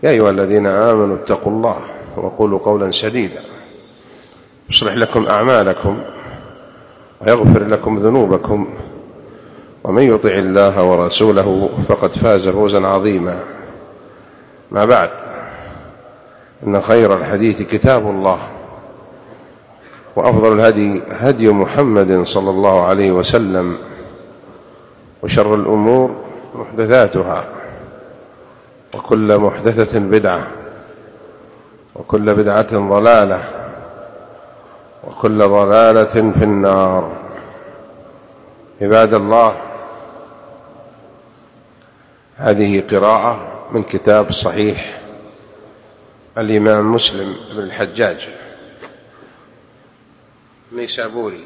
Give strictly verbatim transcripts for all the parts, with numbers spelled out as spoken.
يا أيها الذين آمنوا اتقوا الله وقولوا قولا سديدا يصلح لكم أعمالكم ويغفر لكم ذنوبكم ومن يطع الله ورسوله فقد فاز فوزا عظيما. ما بعد، إن خير الحديث كتاب الله، وأفضل الهدي هدي محمد صلى الله عليه وسلم، وشر الأمور محدثاتها، وكل محدثة بدعة، وكل بدعة ضلالة، وكل ضلالة في النار. عباد الله، هذه قراءة من كتاب صحيح الإمام مسلم بن الحجاج النيسابوري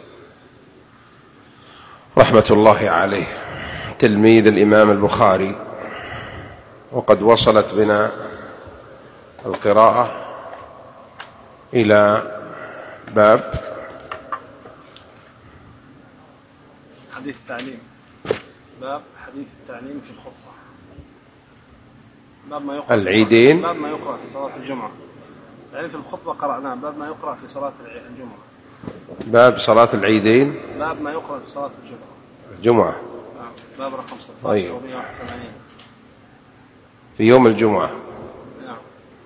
رحمة الله عليه، تلميذ الإمام البخاري. وقد وصلت بنا القراءة إلى باب حديث التعليم، باب حديث التعليم في الخطبة، باب ما يقرأ العيدين، باب ما يقرأ في صلاة الجمعة. يعني في الخطبة قرأناه باب ما يقرأ في صلاة الجمعة، باب صلاة العيدين، باب ما يقرأ في صلاة الجمعة الجمعة، باب رقم ستة عشر طيب. ومئة وواحد وثمانين في يوم الجمعة. نعم.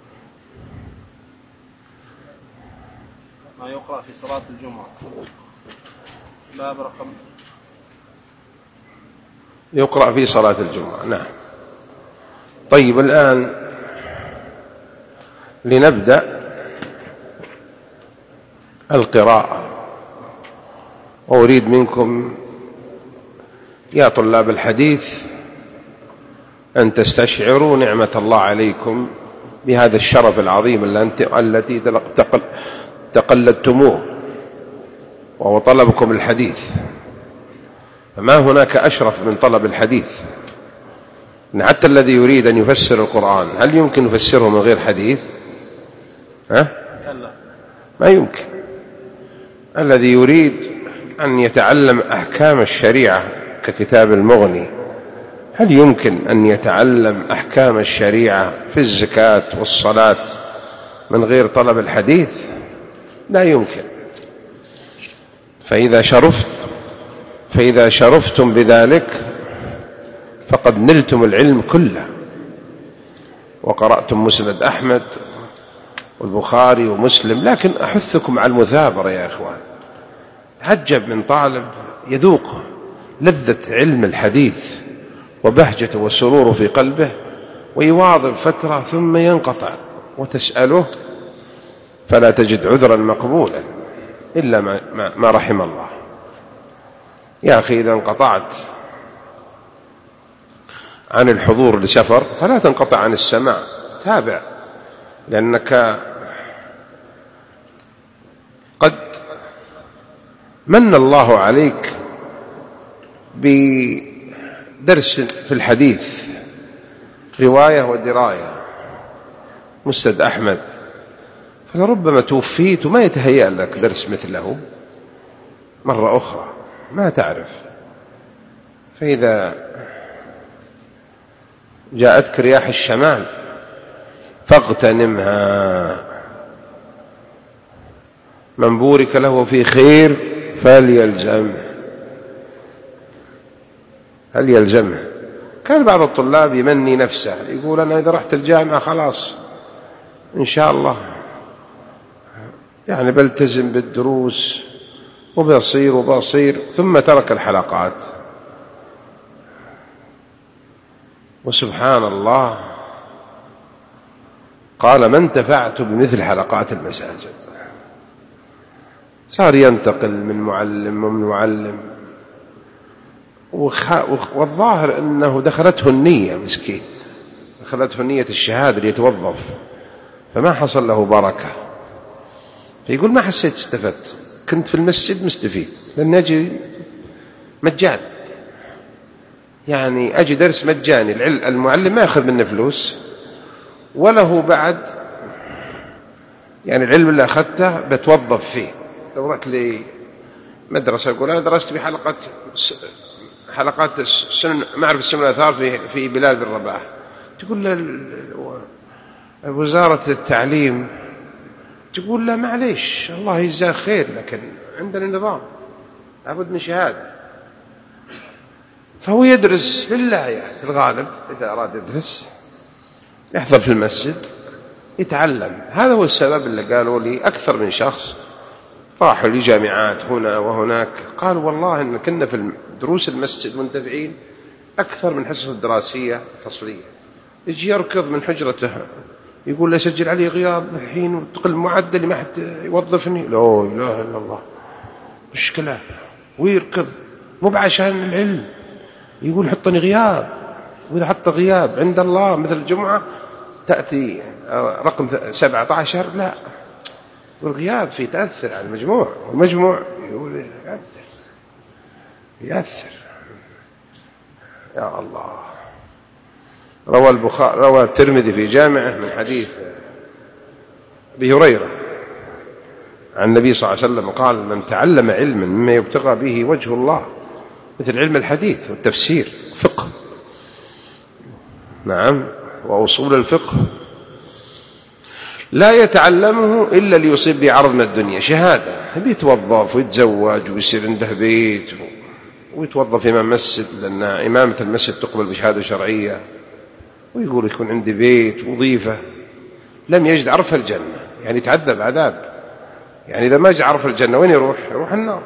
ما يقرأ في صلاة الجمعة، باب رقم يقرأ في صلاة الجمعة. نعم. طيب، الآن لنبدأ القراءة، وأريد منكم يا طلاب الحديث أن تستشعروا نعمة الله عليكم بهذا الشرف العظيم التي تقلدتموه، وهو طلبكم الحديث. فما هناك أشرف من طلب الحديث. إن حتى الذي يريد أن يفسر القرآن هل يمكن يفسره من غير حديث؟ ها؟ ما يمكن. الذي يريد أن يتعلم أحكام الشريعة ككتاب المغني هل يمكن أن يتعلم أحكام الشريعة في الزكاة والصلاة من غير طلب الحديث؟ لا يمكن. فإذا شرفت فإذا شرفتم بذلك فقد نلتم العلم كله، وقرأتم مسند أحمد والبخاري ومسلم. لكن أحثكم على المثابرة يا إخوان. تعجب من طالب يذوق لذة علم الحديث وبهجته وسروره في قلبه، ويواظب فترة ثم ينقطع، وتسأله فلا تجد عذرا مقبولا إلا ما, ما رحم الله. يا أخي، إذا انقطعت عن الحضور لسفر فلا تنقطع عن السماع، تابع، لأنك قد من الله عليك بدرس في الحديث، رواية ودراية، مسند أحمد، فلربما توفيت وما يتهيأ لك درس مثله مرة أخرى، ما تعرف. فإذا جاءتك رياح الشمال فاغتنمها، من بورك له في خير فليلزمه، هل يلزمه؟ كان بعض الطلاب يمني نفسه، يقول أنا إذا رحت الجامعة خلاص إن شاء الله يعني بلتزم بالدروس وبصير وبصير، ثم ترك الحلقات. وسبحان الله، قال ما انتفعت بمثل حلقات المساجد. صار ينتقل من معلم ومن معلم، والظاهر أنه دخلته النية، مسكين دخلته النية الشهادة ليتوظف، فما حصل له بركة. فيقول ما حسيت استفدت، كنت في المسجد مستفيد لأن أجي مجان، يعني أجي درس مجاني، المعلم ما يأخذ منه فلوس وله بعد، يعني العلم اللي أخذته بتوظف فيه. لو رحت لي مدرسة يقول أنا درست في حلقة حلقات السنن معرفة السنن والآثار في في بلال بن رباح، تقول له وزارة التعليم تقول له معليش الله يجزاه خير لكن عندنا نظام لابد من شهادة، فهو يدرس لله يعني في الغالب إذا أراد يدرس يحضر في المسجد يتعلم. هذا هو السبب اللي قالوا لي أكثر من شخص راحوا لجامعات هنا وهناك قالوا والله إن كنا في دروس المسجد منتفعين أكثر من حصة الدراسية الفصلية. يجي يركض من حجرته يقول له سجل علي غياب الحين وتقل معدل ما حد يوظفني، لا إله إلا الله مشكلة، ويركض مو بعشان العلم، يقول حطني غياب، وإذا حط غياب عند الله مثل الجمعة تأتي رقم سبعة عشر، لا والغياب فيه تأثر على المجموع، والمجموع يقول يأثر يأثر يا الله. روى البخاري روى الترمذي في جامعه من حديث أبي هريرة عن النبي صلى الله عليه وسلم قال: من تعلم علما مما يبتغى به وجه الله، مثل علم الحديث والتفسير فقه، نعم، وأصول الفقه، لا يتعلمه إلا ليصيب بعرض من الدنيا، شهادة، بيتوظف ويتزوج ويصير عنده بيت ويتوظف إمام مسجد، لأن إمامة المسجد تقبل بشهادة شرعية، ويقول يكون عندي بيت وظيفة، لم يجد عرف الجنة، يعني يتعذب عذاب، يعني إذا ما جاء عرف الجنة وين يروح؟ يروح النار.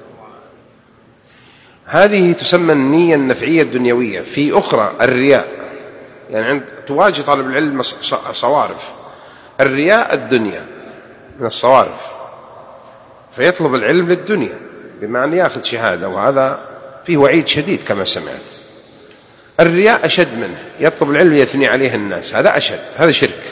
هذه تسمى النية النفعية الدنيوية. في أخرى الرياء، يعني عند تواجه طالب العلم صوارف، الرياء الدنيا من الصوارف، فيطلب العلم للدنيا بمعنى يأخذ شهادة، وهذا فيه وعيد شديد كما سمعت. الرياء أشد منه، يطلب العلم يثني عليه الناس، هذا أشد، هذا شرك،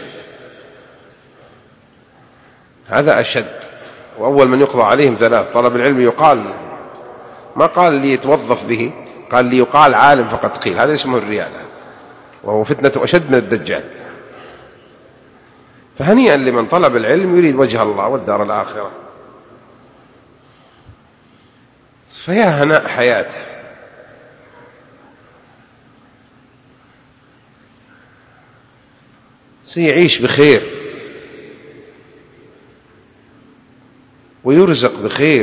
هذا أشد. وأول من يقضى عليهم ثلاث: طلب العلم يقال، ما قال لي يتوظف به، قال لي يقال عالم فقد قيل، هذا اسمه الرياء، وهو فتنة أشد من الدجال. فهنيئا لمن طلب العلم يريد وجه الله والدار الآخرة، فيا هناء حياته. سيعيش بخير ويرزق بخير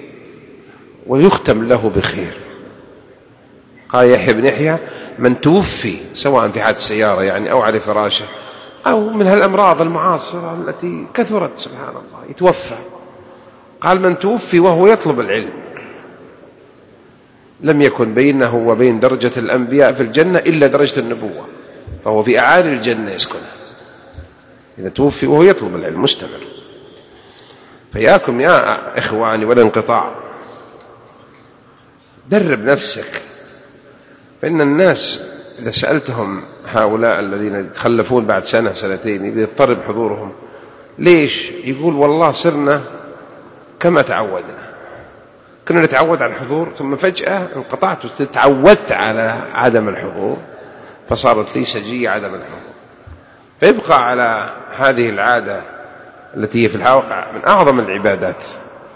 ويختم له بخير. قال يحيى بن يحيى: من توفي سواء في حادث سيارة يعني أو على فراشه أو من هالأمراض المعاصرة التي كثرت سبحان الله يتوفى، قال من توفي وهو يطلب العلم لم يكن بينه وبين درجة الأنبياء في الجنة إلا درجة النبوة، فهو في أعالي الجنة يسكنها إذا توفي وهو يطلب العلم مستمر. فياكم يا إخواني والانقطاع، درب نفسك، فإن الناس إذا سألتهم هؤلاء الذين يتخلفون بعد سنة سنتين يضطرب حضورهم، ليش؟ يقول والله صرنا كما تعودنا، كنا نتعود على الحضور ثم فجأة انقطعت وتعودت على عدم الحضور فصارت لي سجية عدم الحضور. فيبقى على هذه العادة التي هي في الواقع من أعظم العبادات.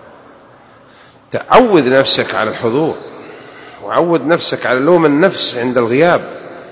تعود نفسك على الحضور، وعود نفسك على لوم النفس عند الغياب،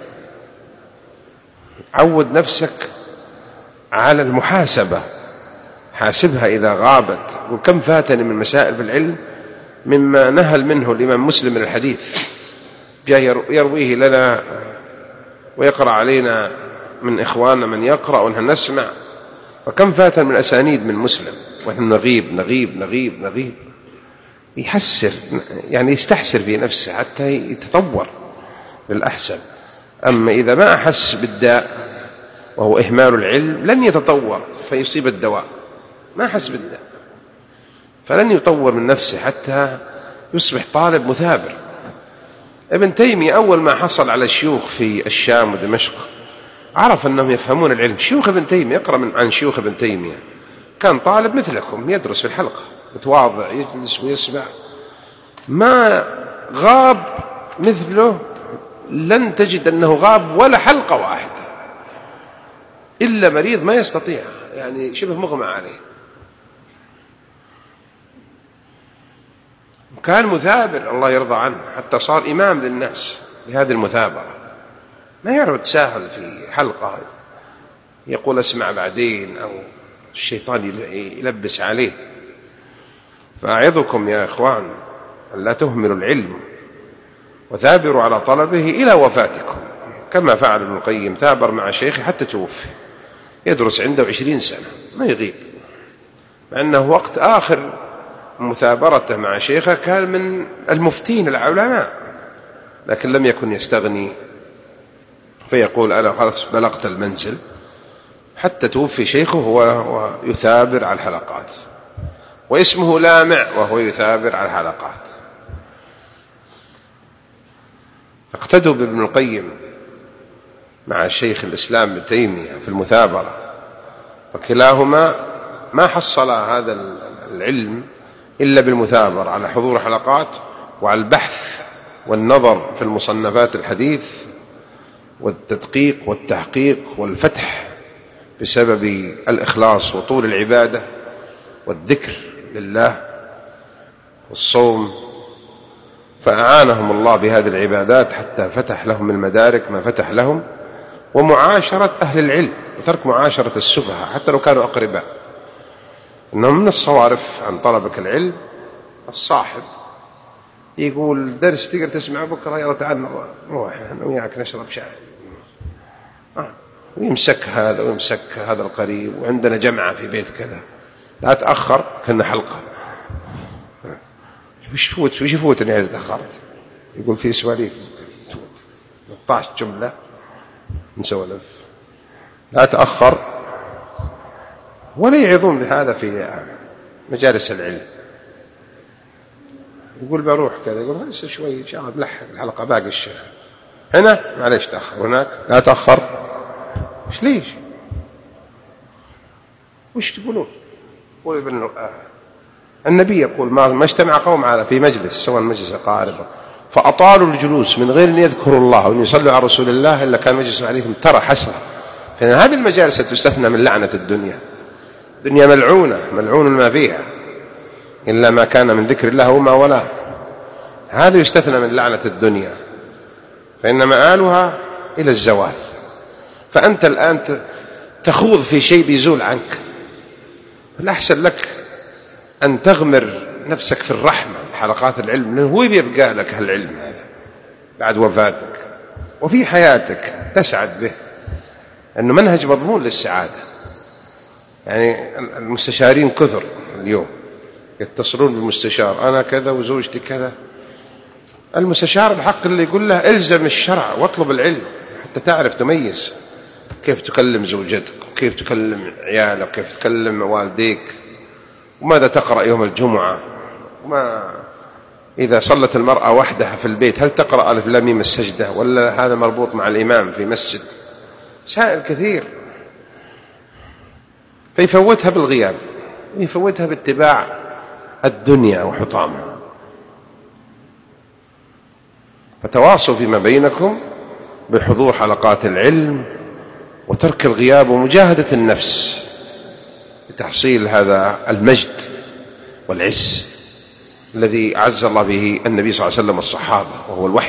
عود نفسك على المحاسبة، حاسبها إذا غابت. وكم فاتني من مسائل في العلم مما نهل منه الإمام مسلم من الحديث، جاء يرويه لنا ويقرأ علينا من إخواننا من يقرأ ونحن نسمع، وكم فاتن من أسانيد من مسلم ونحن نغيب نغيب نغيب نغيب. يحسر يعني يستحسر في نفسه حتى يتطور للأحسن. أما إذا ما أحس بالداء وهو إهمال العلم لن يتطور فيصيب الدواء، ما أحس بالداء فلن يطور من نفسه حتى يصبح طالب مثابر. ابن تيمية أول ما حصل على الشيوخ في الشام ودمشق عرف أنهم يفهمون العلم. شيوخ ابن تيمية، يقرأ من عن شيوخ ابن تيمية، كان طالب مثلكم يدرس في الحلقة متواضع يجلس ويسمع، ما غاب مثله، لن تجد أنه غاب ولا حلقة واحدة إلا مريض ما يستطيع، يعني شبه مغمى عليه. كان مثابر الله يرضى عنه حتى صار إمام للناس بهذه المثابرة، ما يعرف تساهل في حلقة يقول اسمع بعدين، أو الشيطان يلبس عليه. فأعظكم يا إخوان أن لا تهملوا العلم وثابروا على طلبه إلى وفاتكم، كما فعل ابن القيم، ثابر مع شيخه حتى توفي، يدرس عنده عشرين سنة ما يغيب، مع أنه وقت آخر مثابرته مع شيخه كان من المفتين العلماء، لكن لم يكن يستغني، فيقول أنا خلاص بلغت المنزل، حتى توفي شيخه وهو يثابر على الحلقات، واسمه لامع وهو يثابر على الحلقات. اقتدوا بابن القيم مع شيخ الإسلام ابن تيمية في المثابرة، فكلاهما ما حصل هذا العلم إلا بالمثابرة على حضور حلقات وعلى البحث والنظر في المصنفات الحديث والتدقيق والتحقيق والفتح بسبب الإخلاص وطول العبادة والذكر لله والصوم، فأعانهم الله بهذه العبادات حتى فتح لهم المدارك ما فتح لهم، ومعاشرة أهل العلم وترك معاشرة السفهاء حتى لو كانوا أقرباء. إنهم من الصوارف عن طلبك العلم الصاحب يقول درس تقدر تسمع بكرة، يلا تعال نروح أنا وياك نشرب شاي، آه. ويمسك هذا ويمسك هذا القريب، وعندنا جمعة في بيت كذا، لا تأخر كنا حلقة، آه. وش فوت وش يفوت إني إذا تأخرت؟ يقول في سواليف ثلاثة عشر جملة نسولف، لا تأخر. ولا يعظون بهذا في مجالس العلم، يقول بروح كذا، يقول لسه شوي إن شاء الله بلحق الحلقة باقي الشيخ، هنا معليش تأخر، هناك لا تأخر. وش ليش؟ وش تقولون؟ قول ابن آه. النبي يقول ما ما اجتمع قوم على في مجلس سواء مجلس قارب فأطالوا الجلوس من غير أن يذكروا الله وأن يصلوا على رسول الله إلا كان مجلس عليهم ترى حسرة. فإن هذه المجالس تستثنى من لعنة الدنيا، الدنيا ملعونة ملعون ما فيها إلا ما كان من ذكر الله وما ولاه، هذا يستثنى من لعنة الدنيا، فإن مآلها إلى الزوال. فأنت الآن تخوض في شيء بيزول عنك، الأحسن لك أن تغمر نفسك في الرحمة حلقات العلم، لأنه هو بيبقى لك هالعلم هذا بعد وفاتك وفي حياتك تسعد به، أنه منهج مضمون للسعادة. يعني المستشارين كثر اليوم يتصلون بالمستشار، أنا كذا وزوجتي كذا، المستشار الحق اللي يقول له إلزم الشرع واطلب العلم حتى تعرف تميز كيف تكلم زوجتك وكيف تكلم عيالك وكيف تكلم والديك، وماذا تقرأ يوم الجمعة، وما إذا صلت المرأة وحدها في البيت هل تقرأ ألف لام ميم السجدة ولا هذا مربوط مع الإمام في مسجد، سائل كثير. فيفوتها بالغياب ويفوتها باتباع الدنيا وحطامها. فتواصوا فيما بينكم بحضور حلقات العلم وترك الغياب ومجاهدة النفس لتحصيل هذا المجد والعز الذي أعز الله به النبي صلى الله عليه وسلم والصحابة، وهو الوحي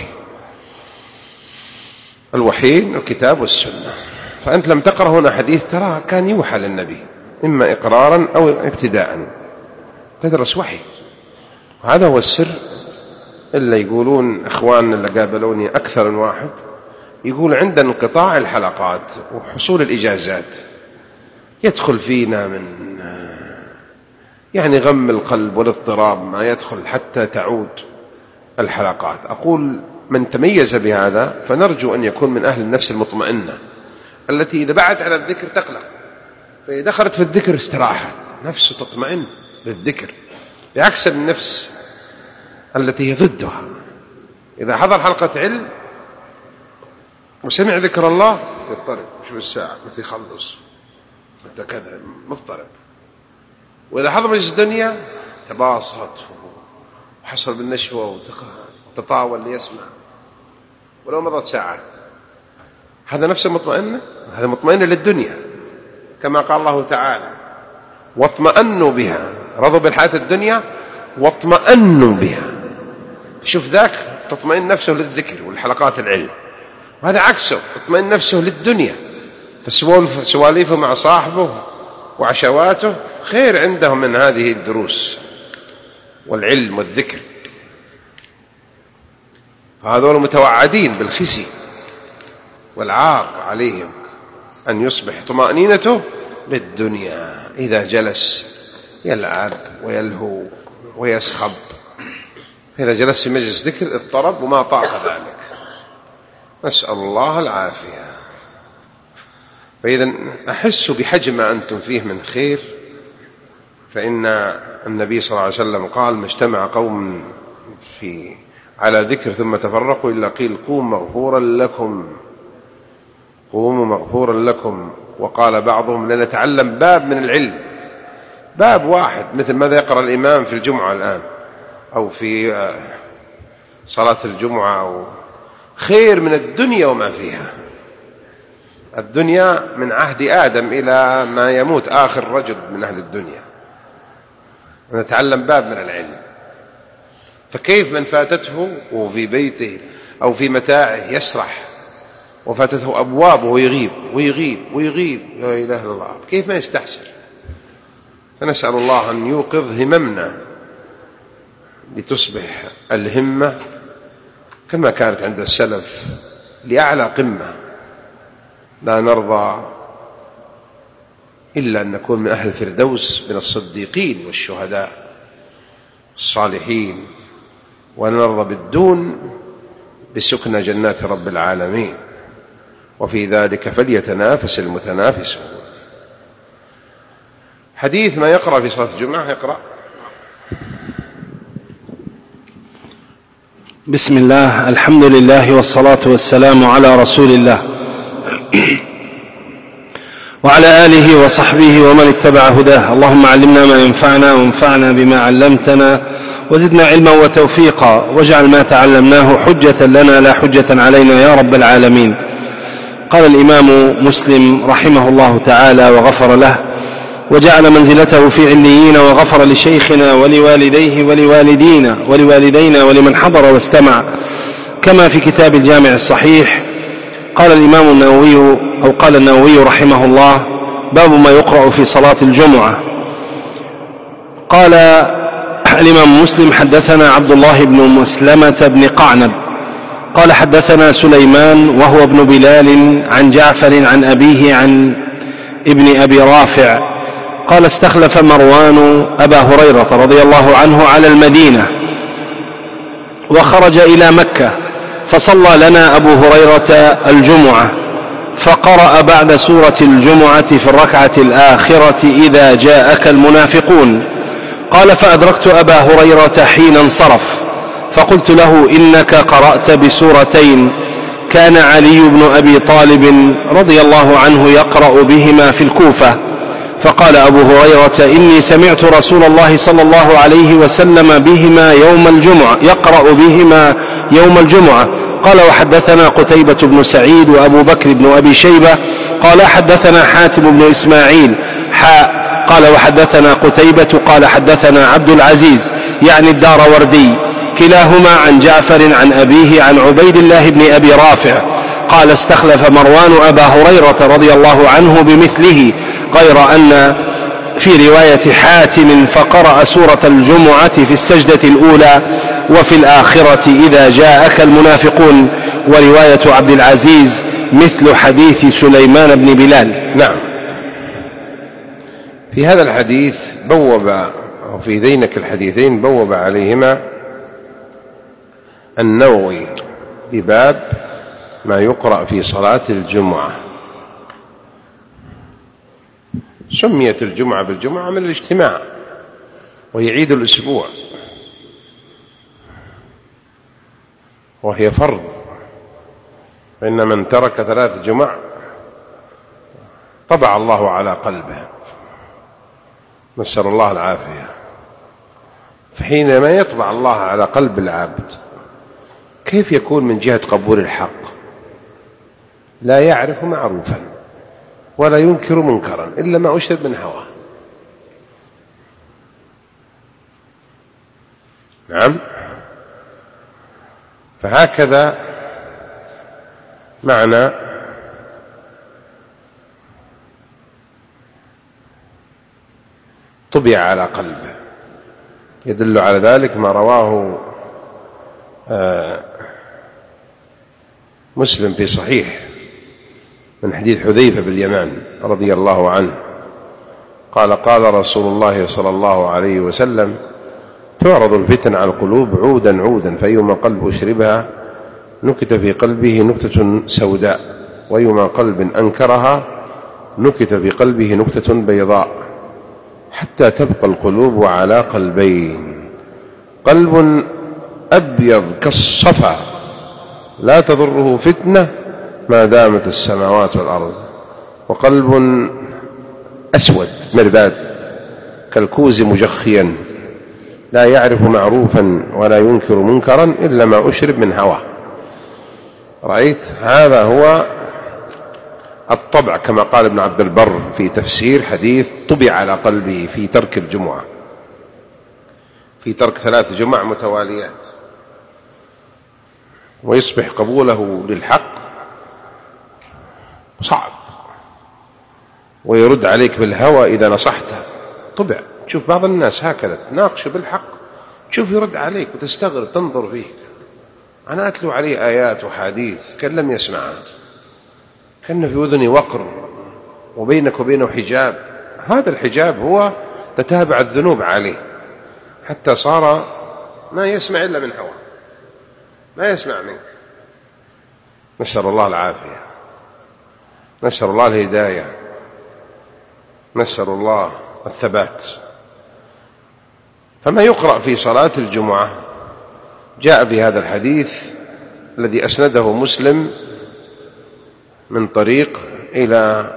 الوحي الكتاب والسنة. فأنت لم تقرأ هنا حديث ترى كان يوحى للنبي إما إقرارا أو ابتداء، تدرس وحي. وهذا هو السر اللي يقولون إخواننا اللي قابلوني أكثر من واحد يقول عند انقطاع الحلقات وحصول الإجازات يدخل فينا من يعني غم القلب والاضطراب ما يدخل حتى تعود الحلقات. أقول من تميز بهذا فنرجو أن يكون من أهل النفس المطمئنة التي إذا بعد على الذكر تقلق، فإذا دخلت في الذكر استراحت نفسه تطمئن للذكر، بعكس النفس التي هي ضدها. إذا حضر حلقة علم وسمع ذكر الله يضطرب، شو الساعة متى يخلص متى كذا مضطرب. وإذا حضر مجلس الدنيا تباسط وحصل بالنشوة وتطاول ليسمع ولو مضت ساعات. هذا نفسه مطمئنة، هذا مطمئنة للدنيا كما قال الله تعالى واطمأنوا بها، رضوا بالحياة الدنيا واطمأنوا بها. شوف ذاك تطمئن نفسه للذكر والحلقات العلم، وهذا عكسه تطمئن نفسه للدنيا فسواليفه مع صاحبه وعشواته خير عندهم من هذه الدروس والعلم والذكر. فهذول متوعدين بالخزي والعار عليهم أن يصبح طمأنينته للدنيا إذا جلس يلعب ويلهو ويسخب. إذا جلس في مجلس ذكر اضطرب وما طاق ذلك، نسأل الله العافية. فإذا أحس بحجم ما أنتم فيه من خير، فإن النبي صلى الله عليه وسلم قال: ما اجتمع قوم في على ذكر ثم تفرقوا إلا قيل قوموا مغفورا لكم، قوموا مغفورا لكم. وقال بعضهم: لنتعلم باب من العلم، باب واحد مثل ماذا يقرأ الإمام في الجمعة الآن أو في صلاة الجمعة، أو خير من الدنيا وما فيها. الدنيا من عهد آدم إلى ما يموت آخر رجل من أهل الدنيا. نتعلم باب من العلم. فكيف من فاتته وفي بيته أو في متاعه يسرح، وفاتته أبواب ويغيب ويغيب ويغيب، لا إله إلا الله، كيف ما يستحسر؟ فنسأل الله أن يوقظ هممنا لتصبح الهمة كما كانت عند السلف لأعلى قمة. لا نرضى إلا أن نكون من أهل الفردوس من الصديقين والشهداء الصالحين، ونرضى بالدون بسكن جنات رب العالمين، وفي ذلك فليتنافس المتنافسون. حديث ما يقرأ في صلاة الجمعة. يقرأ. بسم الله، الحمد لله والصلاة والسلام على رسول الله وعلى آله وصحبه ومن اتبع هداه. اللهم علمنا ما ينفعنا وانفعنا بما علمتنا وزدنا علما وتوفيقا، واجعل ما تعلمناه حجة لنا لا حجة علينا يا رب العالمين. قال الإمام مسلم رحمه الله تعالى وغفر له وجعل منزلته في عليين، وغفر لشيخنا ولوالديه ولوالدينا ولوالدينا ولمن حضر واستمع، كما في كتاب الجامع الصحيح. قال الإمام النووي أو قال النووي رحمه الله: باب ما يقرأ في صلاة الجمعة. قال الإمام مسلم: حدثنا عبد الله بن مسلمة بن قعنب قال حدثنا سليمان وهو ابن بلال عن جعفر عن أبيه عن ابن أبي رافع قال: استخلف مروان أبا هريرة رضي الله عنه على المدينة، وخرج إلى مكة، فصلى لنا أبو هريرة الجمعة، فقرأ بعد سورة الجمعة في الركعة الآخرة: إذا جاءك المنافقون. قال: فأدركت أبا هريرة حين انصرف، فقلت له: إنك قرأت بسورتين كان علي بن أبي طالب رضي الله عنه يقرأ بهما في الكوفة. فقال أبو هريرة: إني سمعت رسول الله صلى الله عليه وسلم بهما يوم الجمعة يقرأ بهما يوم الجمعة. قال: وحدثنا قتيبة بن سعيد وأبو بكر بن أبي شيبة قال: حدثنا حاتم بن إسماعيل حاء قال: وحدثنا قتيبة قال: حدثنا عبد العزيز يعني الداروردي كلاهما عن جعفر عن أبيه عن عبيد الله بن أبي رافع قال: استخلف مروان أبا هريرة رضي الله عنه بمثله، غير أن في رواية حاتم: فقرأ سورة الجمعة في السجدة الأولى وفي الآخرة إذا جاءك المنافقون. ورواية عبد العزيز مثل حديث سليمان بن بلال. نعم. في هذا الحديث بوب، أو في ذينك الحديثين بوب عليهما النووي بباب ما يقرأ في صلاة الجمعة. سميت الجمعة بالجمعة من الاجتماع، وهي عيد الأسبوع، وهي فرض، فإن من ترك ثلاث جمع طبع الله على قلبه، نسأل الله العافية. فحينما يطبع الله على قلب العبد كيف يكون من جهة قبول الحق؟ لا يعرف معروفا ولا ينكر منكرا إلا ما أشرب من هواه. نعم. فهكذا معنى طبع على قلبه. يدل على ذلك ما رواه مسلم في صحيح من حديث حذيفة بن اليمان رضي الله عنه قال قال رسول الله صلى الله عليه وسلم: تعرض الفتن على القلوب عودا عودا، فأيما قلب أشربها نكت في قلبه نكتة سوداء، وأيما قلب أنكرها نكت في قلبه نكتة بيضاء، حتى تبقى القلوب على قلبين: قلب أبيض كالصفا لا تضره فتنة ما دامت السماوات والأرض، وقلب أسود مرباد كالكوز مجخيا لا يعرف معروفا ولا ينكر منكرا إلا ما أشرب من هوى. رأيت؟ هذا هو الطبع، كما قال ابن عبد البر في تفسير حديث طبع على قلبه في ترك الجمعة، في ترك ثلاث جمع متواليات، ويصبح قبوله للحق صعب، ويرد عليك بالهوى إذا نصحته. طبع. تشوف بعض الناس هكذا تناقش بالحق تشوف يرد عليك وتستغرب تنظر فيه، أنا أتلو عليه آيات وحديث كان لم يسمعها، كان في أذني وقر وبينك وبينه حجاب. هذا الحجاب هو تتابع الذنوب عليه حتى صار ما يسمع إلا من هوى، ما يسمع منك. نسأل الله العافية، نسأل الله الهداية، نسأل الله الثبات. فما يقرأ في صلاة الجمعة جاء بهذا الحديث الذي أسنده مسلم من طريق إلى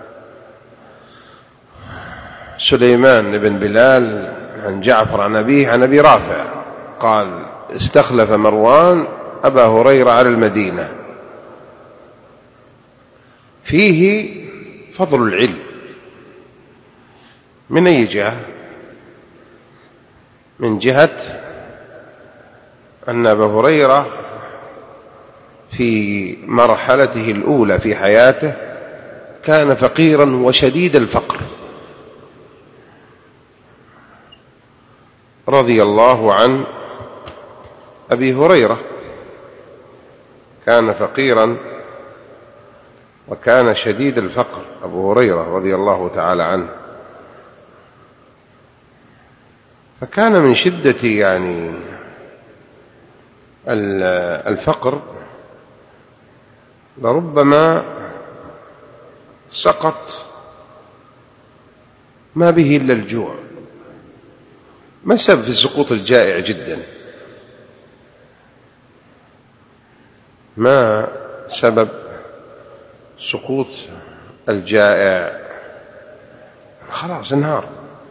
سليمان بن بلال عن جعفر عن أبيه عن أبي رافع قال: استخلف مروان أبا هريرة على المدينة. فيه فضل العلم. من أي جهة؟ من جهة أن أبا هريرة في مرحلته الأولى في حياته كان فقيرا وشديد الفقر رضي الله عن أبي هريرة، كان فقيرا وكان شديد الفقر أبو هريرة رضي الله تعالى عنه، فكان من شدة يعني الفقر لربما سقط ما به إلا الجوع. ما السبب في سقوط الجائع جدا؟ ما سبب سقوط الجائع؟ خلاص انهار،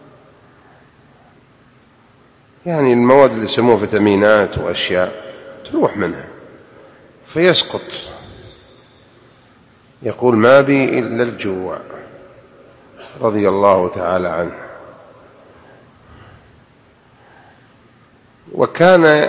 يعني المواد اللي يسموها فيتامينات وأشياء تروح منها فيسقط، يقول ما بي إلا الجوع رضي الله تعالى عنه. وكان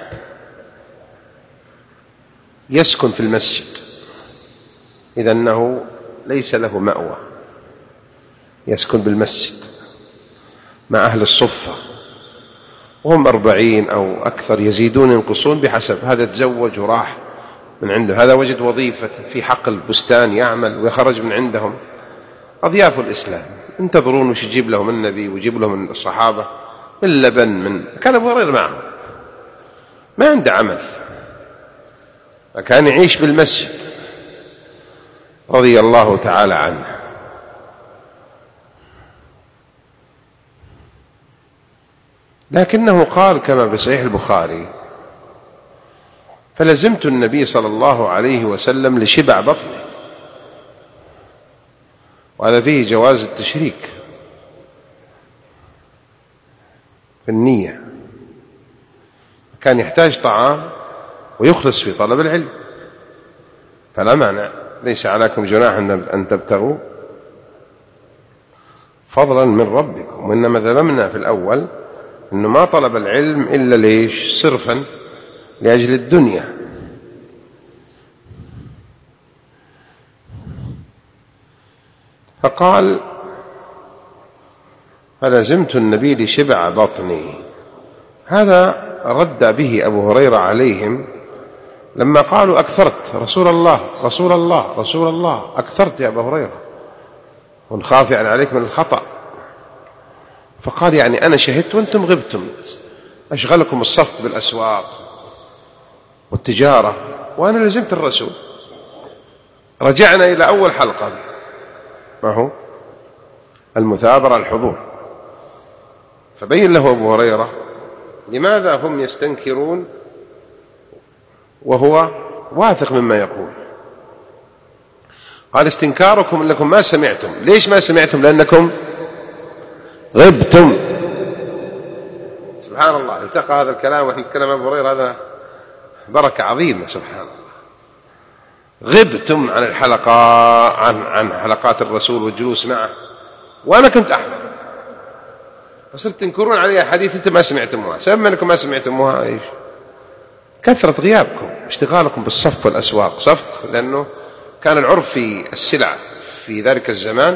يسكن في المسجد، إذا أنه ليس له مأوى، يسكن بالمسجد مع أهل الصفة، وهم أربعين أو أكثر، يزيدون ينقصون بحسب. هذا تزوج وراح من عنده، هذا وجد وظيفة في حق البستان يعمل ويخرج من عندهم. أضياف الإسلام ينتظرون وش يجيب لهم النبي ويجيب لهم من الصحابة من لبن، من كان أبو هريرة معه ما عنده عمل، فكان يعيش بالمسجد رضي الله تعالى عنه. لكنه قال كما في صحيح البخاري: فلزمت النبي صلى الله عليه وسلم لشبع بطنه. وهذا فيه جواز التشريك في النية، كان يحتاج طعام ويخلص في طلب العلم، فلا مانع، ليس عليكم جناح أن تبتغوا فضلا من ربكم. وإنما ذممنا في الأول أنه ما طلب العلم إلا ليش؟ صرفا لأجل الدنيا. فقال: فلزمت النبي لشبع بطني. هذا رد به أبو هريرة عليهم لما قالوا أكثرت رسول الله رسول الله رسول الله، أكثرت يا أبو هريرة ونخاف يعني عليك من الخطأ. فقال يعني أنا شهدت وأنتم غبتم، أشغلكم الصفق بالأسواق والتجارة وأنا لزمت الرسول. رجعنا إلى أول حلقة، ما هو المثابرة الحضور. فبين له أبو هريرة لماذا هم يستنكرون وهو واثق مما يقول. قال استنكاركم أنكم ما سمعتم. ليش ما سمعتم؟ لأنكم غبتم. سبحان الله، التقى هذا الكلام ونحن نتكلم عن أبو هريرة، هذا بركة عظيمة سبحان الله. غبتم عن الحلقات عن عن حلقات الرسول والجلوس معه، وأنا كنت أحضر، فصرت تنكرون علي حديث أنتم ما سمعتموها. سبب أنكم ما سمعتموها إيش؟ كثرة غيابكم، اشتغالكم بالصفق والأسواق. صفق لأنه كان العرف في السلع في ذلك الزمان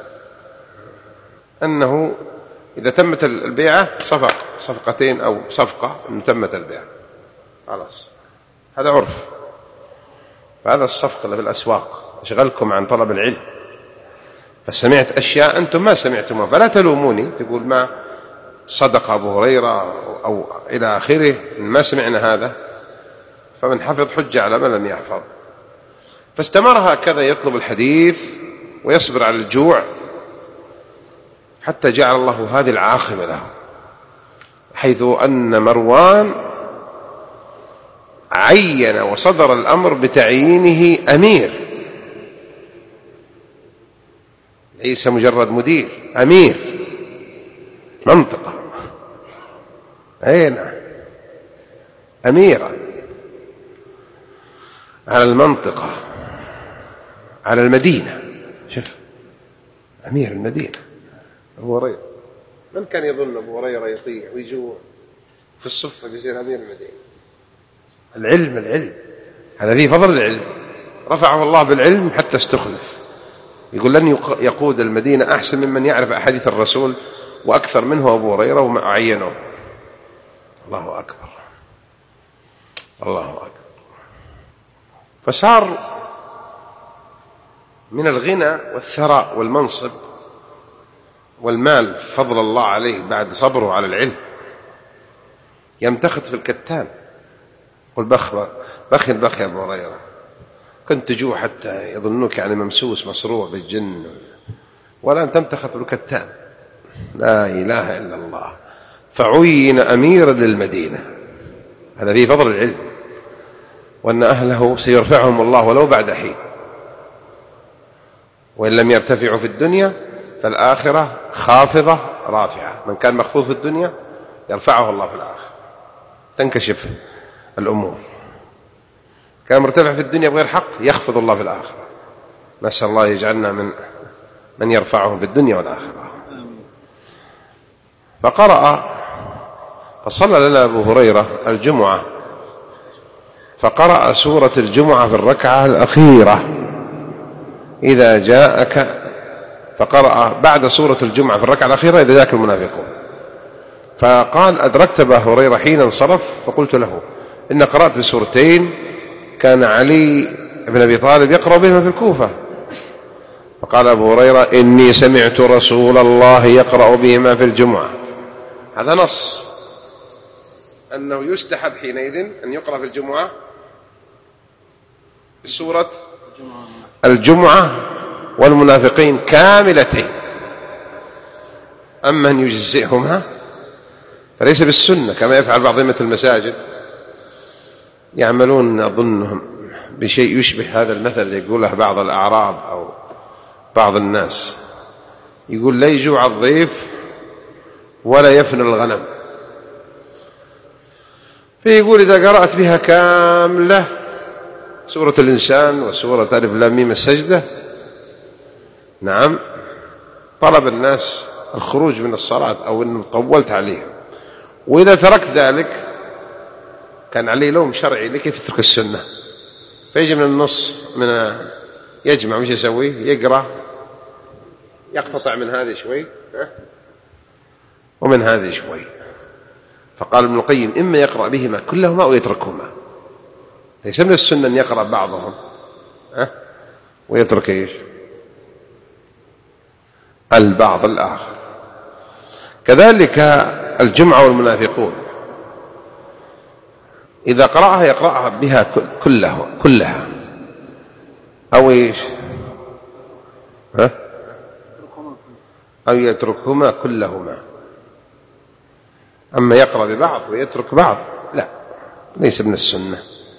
أنه إذا تمت البيعة صفق صفقتين أو صفقة إن تمت البيعة خلاص، هذا عرف. فهذا الصفق اللي بالأسواق شغلكم عن طلب العلم، فسمعت أشياء أنتم ما سمعتموها. فلا تلوموني تقول ما صدق أبو هريرة أو إلى آخره، ما سمعنا هذا. فمن حفظ حجة على من لم يحفظ. فاستمر هكذا يطلب الحديث ويصبر على الجوع حتى جعل الله هذه العاقبة له، حيث أن مروان عين وصدر الأمر بتعيينه أمير، ليس مجرد مدير، أمير منطقة. أين أميرا على المنطقة، على المدينة. شوف أمير المدينة أبو هريرة. من كان يظن أبو هريرة يطيع ويجوع في الصفة يصير أمير المدينة؟ العلم العلم هذا فيه فضل العلم، رفعه الله بالعلم حتى استخلف. يقول لن يقود المدينة أحسن ممن يعرف أحاديث الرسول وأكثر منه أبو هريرة، وما عينه. الله أكبر الله أكبر. فصار من الغنى والثراء والمنصب والمال فضل الله عليه بعد صبره على العلم يمتخط في الكتان. قل بخ بخ بخ يا أبو هريرة، كنت تجوع حتى يظنوك يعني ممسوس مصروع بالجن، ولا أن تمتخط بالكتان. لا إله إلا الله. فعين أميرا للمدينة، هذا فيه فضل العلم، وأن أهله سيرفعهم الله ولو بعد حين، وإن لم يرتفعوا في الدنيا فالآخرة خافضة رافعة. من كان مخفوض في الدنيا يرفعه الله في الآخرة، تنكشف الأمور. كان مرتفع في الدنيا بغير حق يخفض الله في الآخرة. نسأل الله يجعلنا من من يرفعهم في الدنيا والآخرة. فقرأ فصلى لنا أبو هريرة الجمعة، فقرأ سورة الجمعة في الركعة الأخيرة إذا جاءك، فقرأ بعد سورة الجمعة في الركعة الأخيرة إذا جاءك المنافقون. فقال أدركت أبا هريرة حين انصرف، فقلت له إن قرأت بسورتين كان علي بن أبي طالب يقرأ بهما في الكوفة. فقال أبو هريرة إني سمعت رسول الله يقرأ بهما في الجمعة. هذا نص أنه يستحب حينئذ أن يقرأ في الجمعة بسورة الجمعة والمنافقين كاملتين. أما أن يجزئهما فليس بالسنة كما يفعل بعض أئمة المساجد، يعملون أظنهم بشيء يشبه هذا المثل اللي يقوله بعض الأعراب أو بعض الناس، يقول لا يجوع الضيف ولا يفنى الغنم. فيقول إذا قرأت بها كاملة سورة الإنسان وسورة ألف لام ميم السجدة، نعم، طلب الناس الخروج من الصلاة أو أنه طولت عليهم. وإذا تركت ذلك كان عليه لوم شرعي لكيف تترك السنة. فيجي من النص من يجمع، مش يسويه، يقرأ، يقتطع من هذه شوي ومن هذه شوي. فقال ابن القيم إما يقرأ بهما كلهما أو يتركهما. ليس من السنة أن يقرأ بعضهم أه؟ ويترك إيش البعض الآخر. كذلك الجمعة والمنافقون إذا قرأها يقرأها بها كلها كلها أو إيش ها؟ أو يتركهما كلهما. أما يقرأ ببعض ويترك بعض لا، ليس من السنة.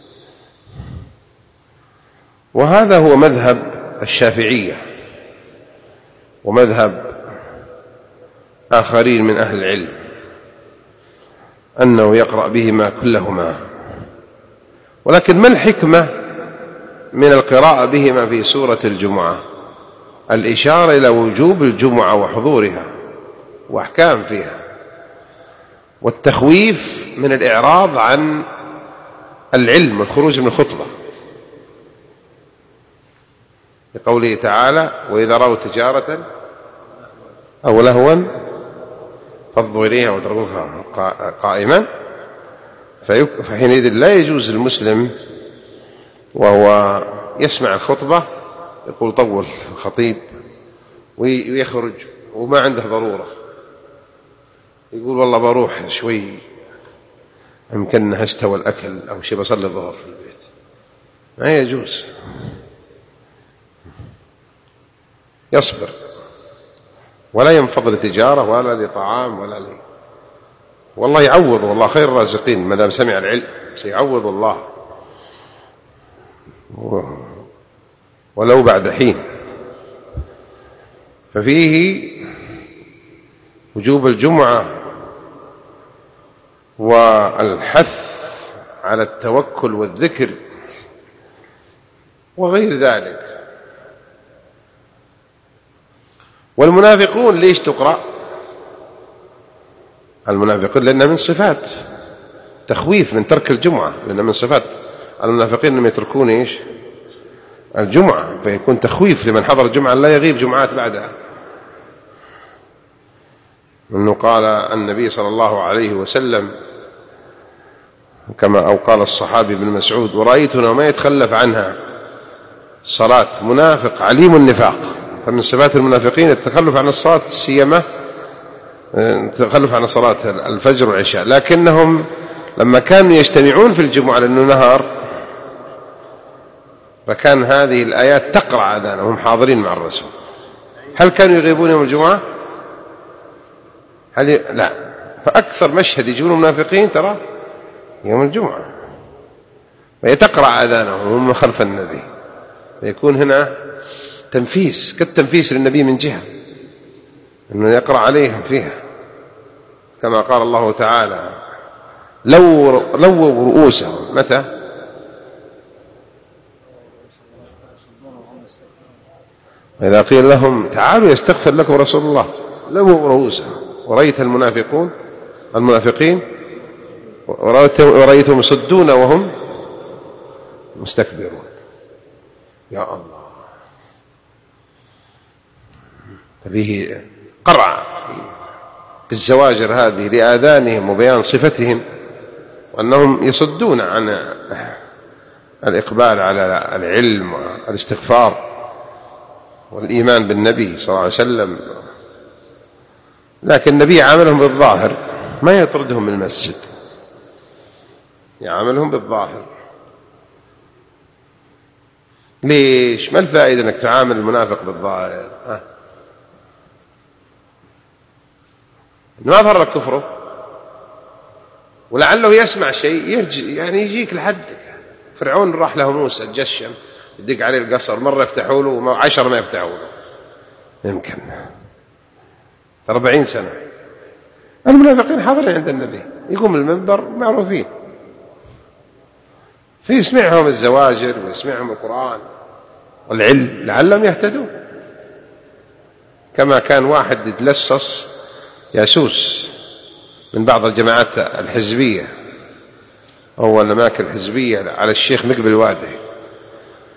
وهذا هو مذهب الشافعية ومذهب آخرين من أهل العلم، أنه يقرأ بهما كلهما. ولكن ما الحكمة من القراءة بهما في سورة الجمعة؟ الإشارة إلى وجوب الجمعة وحضورها وأحكام فيها، والتخويف من الإعراض عن العلم والخروج من الخطبة، لقوله تعالى وإذا رأوا تجارة أو لهوا فضوا إليها وتركوها قائما. فحينئذ لا يجوز المسلم وهو يسمع الخطبة يقول طول الخطيب ويخرج وما عنده ضرورة، يقول والله بروح شوي يمكن استوى الأكل أو شيء بصلي الظهر في البيت. ما يجوز، يصبر ولا ينفض لتجارة ولا لطعام ولا لي، والله يعوض، والله خير الرازقين ما دام سمع العلم سيعوض الله ولو بعد حين. ففيه وجوب الجمعة والحث على التوكل والذكر وغير ذلك. والمنافقون ليش تقرأ؟ المنافقون لأنها من صفات تخويف من ترك الجمعة، لأنها من صفات المنافقين أنهم يتركون إيش الجمعة، فيكون تخويف لمن حضر الجمعة لا يغيب جمعات بعدها. أنه قال النبي صلى الله عليه وسلم كما أو قال الصحابي ابن مسعود ورأيتنا ما يتخلف عنها الصلاة منافق عليم النفاق. فمن صفات المنافقين التخلف عن الصلاة السيمة التخلف عن صلاة الفجر والعشاء. لكنهم لما كانوا يجتمعون في الجمعة لأنه نهار فكان هذه الآيات تقرأ آذانهم حاضرين مع الرسول. هل كانوا يغيبون يوم الجمعة؟ هل ي... لا. فأكثر مشهد يجون المنافقين ترى يوم الجمعة، ويتقرأ آذانهم وهم خلف النبي، فيكون هنا تنفيس كالتنفيس للنبي من جهة أنه يقرأ عليهم فيها، كما قال الله تعالى لو لووا رؤوسهم متى؟ إذا قيل لهم تعالوا يستغفر لكم رسول الله لووا رؤوسهم ورأيت المنافقون المنافقين ورأيتهم يصدون وهم مستكبرون. يا الله، فيه قرع بالزواجر هذه لآذانهم وبيان صفتهم وأنهم يصدون عن الإقبال على العلم والاستغفار والإيمان بالنبي صلى الله عليه وسلم. لكن النبي عاملهم بالظاهر، ما يطردهم من المسجد، يعاملهم بالظاهر. ليش؟ ما الفائدة أنك تعامل المنافق بالظاهر؟ ها؟ ما ظهر لك كفره ولعله يسمع شيء يرجع يعني يجيك لحدك. فرعون راح له موسى الجشم يدق عليه القصر، مرة يفتحوا له وعشر ما يفتحوا له، يمكن أربعين سنة. المنافقين حاضرين عند النبي يقوم المنبر معروفين، فيسمعهم الزواجر ويسمعهم القرآن والعلم لعلهم يهتدون. كما كان واحد يتلصص جاسوس من بعض الجماعات الحزبية أو الأماكن الحزبية على الشيخ مقبل الوادعي،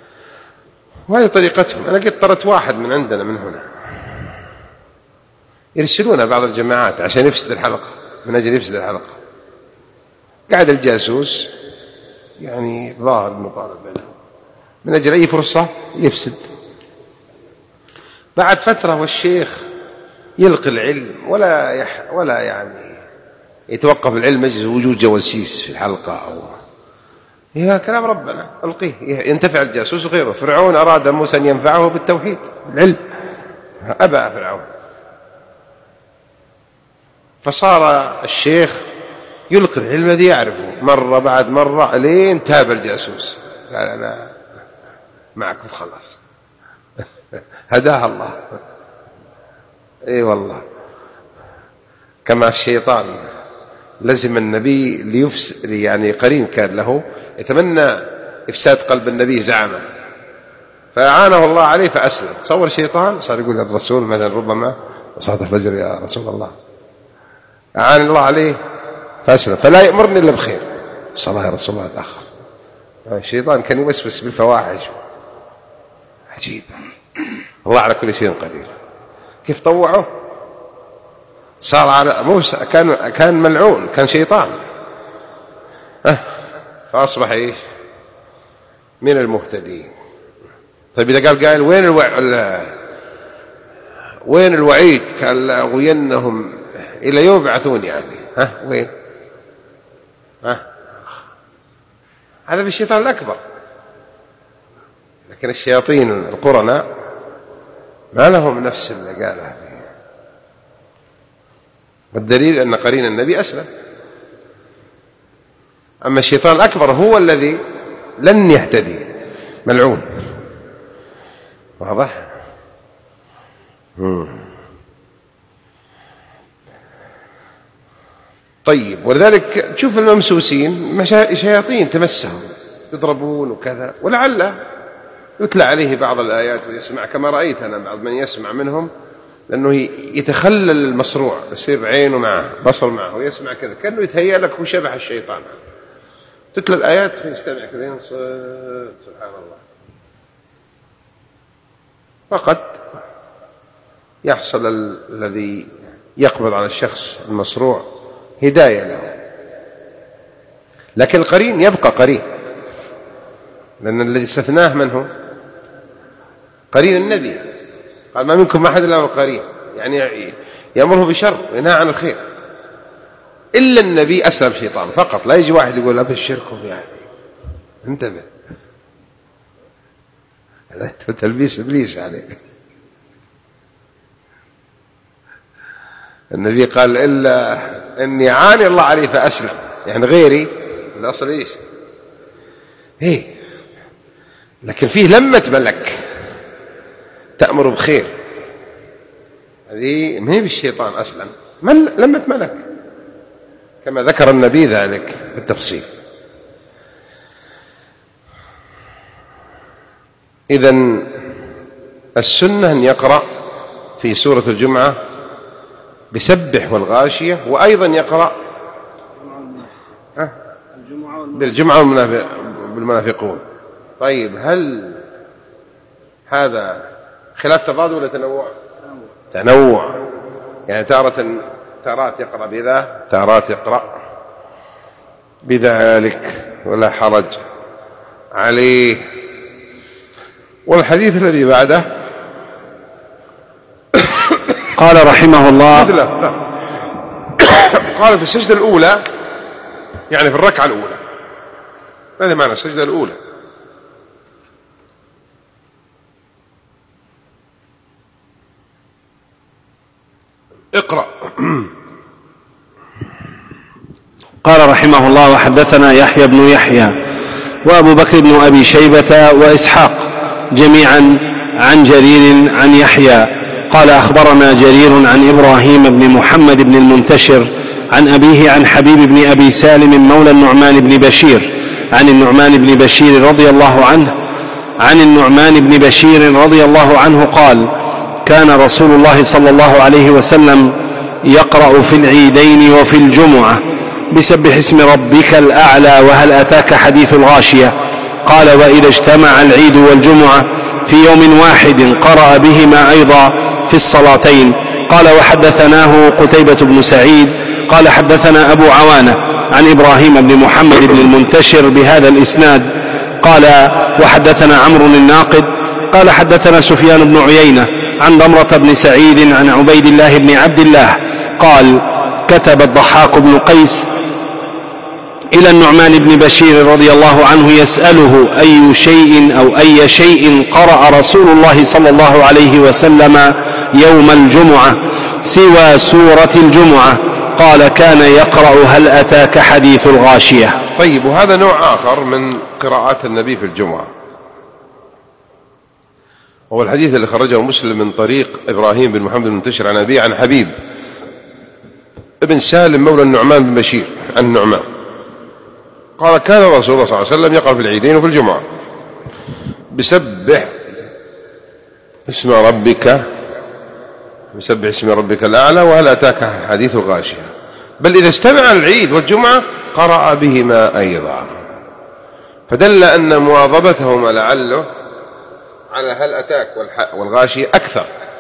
وهذه طريقتهم. أنا قد طرت واحد من عندنا من هنا يرسلونه بعض الجماعات عشان يفسد الحلقة، من أجل يفسد الحلقة. قاعد الجاسوس يعني ظاهر المطالب منه من أجل أي فرصة يفسد. بعد فترة والشيخ يلقي العلم ولا يح ولا يعني يتوقف العلم مجلس وجود جواسيس في الحلقة أو هي كلام ربنا ألقيه ينتفع الجاسوس وغيره. فرعون أراد موسى أن ينفعه بالتوحيد بالعلم، أبى فرعون، فصار الشيخ يلقي العلم الذي يعرفه مرة بعد مرة لين تاب الجاسوس قال أنا معكم خلاص. هداها الله. اي والله، كما الشيطان لزم النبي ليفسد، يعني قرين كان له يتمنى إفساد قلب النبي زعما، فأعانه الله عليه فأسلم. تصور الشيطان صار يقول للرسول مثلا ربما صلاة الفجر يا رسول الله، أعان الله عليه فأسلم، فلا يأمرني إلا بخير. الصلاة يا رسول الله تأخر. الشيطان كان يوسوس بالفواحش. عجيب، الله على كل شيء قدير. كيف طوعه؟ صار على موسى كان كان ملعون، كان شيطان، أه فأصبح إيش؟ من المهتدين. طيب إذا قال قائل وين الوع... وين الوعيد؟ قال لأغوينهم إلى يوم يبعثون، يعني ها وين؟ ها هذا في الشيطان الأكبر. لكن الشياطين القرناء ما لهم نفس اللي قالها فيه. والدليل أن قرين النبي أسلم. أما الشيطان الأكبر هو الذي لن يهتدي، ملعون. واضح؟ مم. طيب، ولذلك تشوف الممسوسين شياطين تمسهم يضربون وكذا، ولعل يتلى عليه بعض الآيات ويسمع كما رأيت أنا بعض من يسمع منهم، لأنه يتخلل المصروع، يصير عينه معه بصر معه ويسمع كذا كأنه يتهيأ لك هو شبح الشيطان. تتلى الآيات فيستمع كذا ينصت، سبحان الله. فقد يحصل الذي يقبض على الشخص المصروع هداية له، لكن القرين يبقى قرين، لأن الذي استثناه من هو؟ قرين النبي. قال ما منكم أحد إلا هو قرين، يعني يأمره بشر وينهى عن الخير. إلا النبي أسلم شيطان فقط. لا يجي واحد يقول أبشركم، يعني انتبه، هذا تلبيس إبليس عليك. النبي قال إلا إني عاني الله عليه فأسلم، يعني غيري الأصل إيش؟ إيه، لكن فيه لمة ملك تأمر بخير، هذه ما هي بالشيطان أسلم، لمة ملك كما ذكر النبي ذلك بالتفصيل. إذن السنة أن يقرأ في سورة الجمعة بسبح والغاشية، وأيضا يقرأ بالجمعة بالمنافقون. طيب، هل هذا خلاف تضاد ولا تنوع؟ تنوع، يعني تارة تارات يقرأ بذا، تارات يقرأ بذلك، ولا حرج عليه. والحديث الذي بعده قال رحمه الله مثله، لا قال في السجدة الأولى، يعني في الركعة الأولى. ماذا معنى السجدة الأولى؟ اقرأ. قال رحمه الله وحدثنا يحيى بن يحيى وأبو بكر بن أبي شيبة وإسحاق جميعا عن جرير عن يحيى قال أخبرنا جرير عن إبراهيم بن محمد بن المنتشر عن أبيه عن حبيب بن أبي سالم مولى النعمان بن بشير عن النعمان بن بشير رضي الله عنه عن النعمان بن بشير رضي الله عنه قال كان رسول الله صلى الله عليه وسلم يقرأ في العيدين وفي الجمعة بسبح اسم ربك الأعلى وهل أتاك حديث الغاشية. قال وإذا اجتمع العيد والجمعة في يوم واحد قرأ بهما أيضا في الصلاتين قال وحدثناه قتيبة بن سعيد قال حدثنا أبو عوانة عن إبراهيم بن محمد بن المنتشر بهذا الإسناد قال وحدثنا عمرو الناقد قال حدثنا سفيان بن عيينة عن ضمرة بن سعيد عن عبيد الله بن عبد الله قال كتب الضحاك بن قيس إلى النعمان بن بشير رضي الله عنه يسأله أي شيء أو أي شيء قرأ رسول الله صلى الله عليه وسلم يوم الجمعة سوى سورة الجمعة قال كان يقرأ هل أتاك حديث الغاشية. طيب، وهذا نوع آخر من قراءات النبي في الجمعة، هو الحديث اللي خرجه مسلم من طريق إبراهيم بن محمد المنتشر عن أبيه عن حبيب ابن سالم مولى النعمان بن بشير عن النعمان قال كان رسول الله صلى الله عليه وسلم يقرأ في العيدين وفي الجمعة بسبح اسم ربك بسبح اسم ربك الأعلى وهل أتاك حديث الغاشية، بل إذا اجتمع العيد والجمعة قرأ بهما أيضا، فدل أن مواظبتهما لعله على هل أتاك والغاشية أكثر،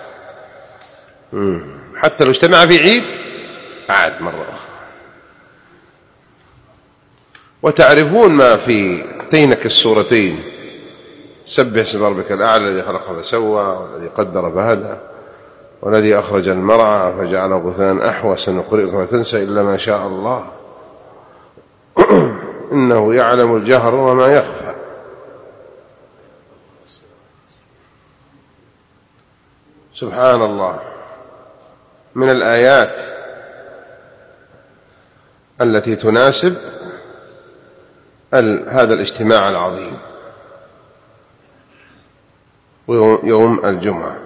حتى لو اجتمع في عيد عاد مرة أخرى. وتعرفون ما في هاتينك السورتين سبح اسم ربك الأعلى الذي خلق فسوى والذي قدر فهدى والذي أخرج المرعى فجعله غثاء أحوى سنقرئك فتنسى إلا ما شاء الله إنه يعلم الجهر وما يخفى. سبحان الله، من الآيات التي تناسب هذا الاجتماع العظيم يوم الجمعة.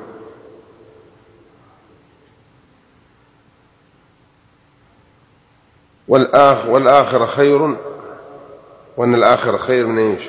والآخرة خير، وأن الآخرة خير من إيش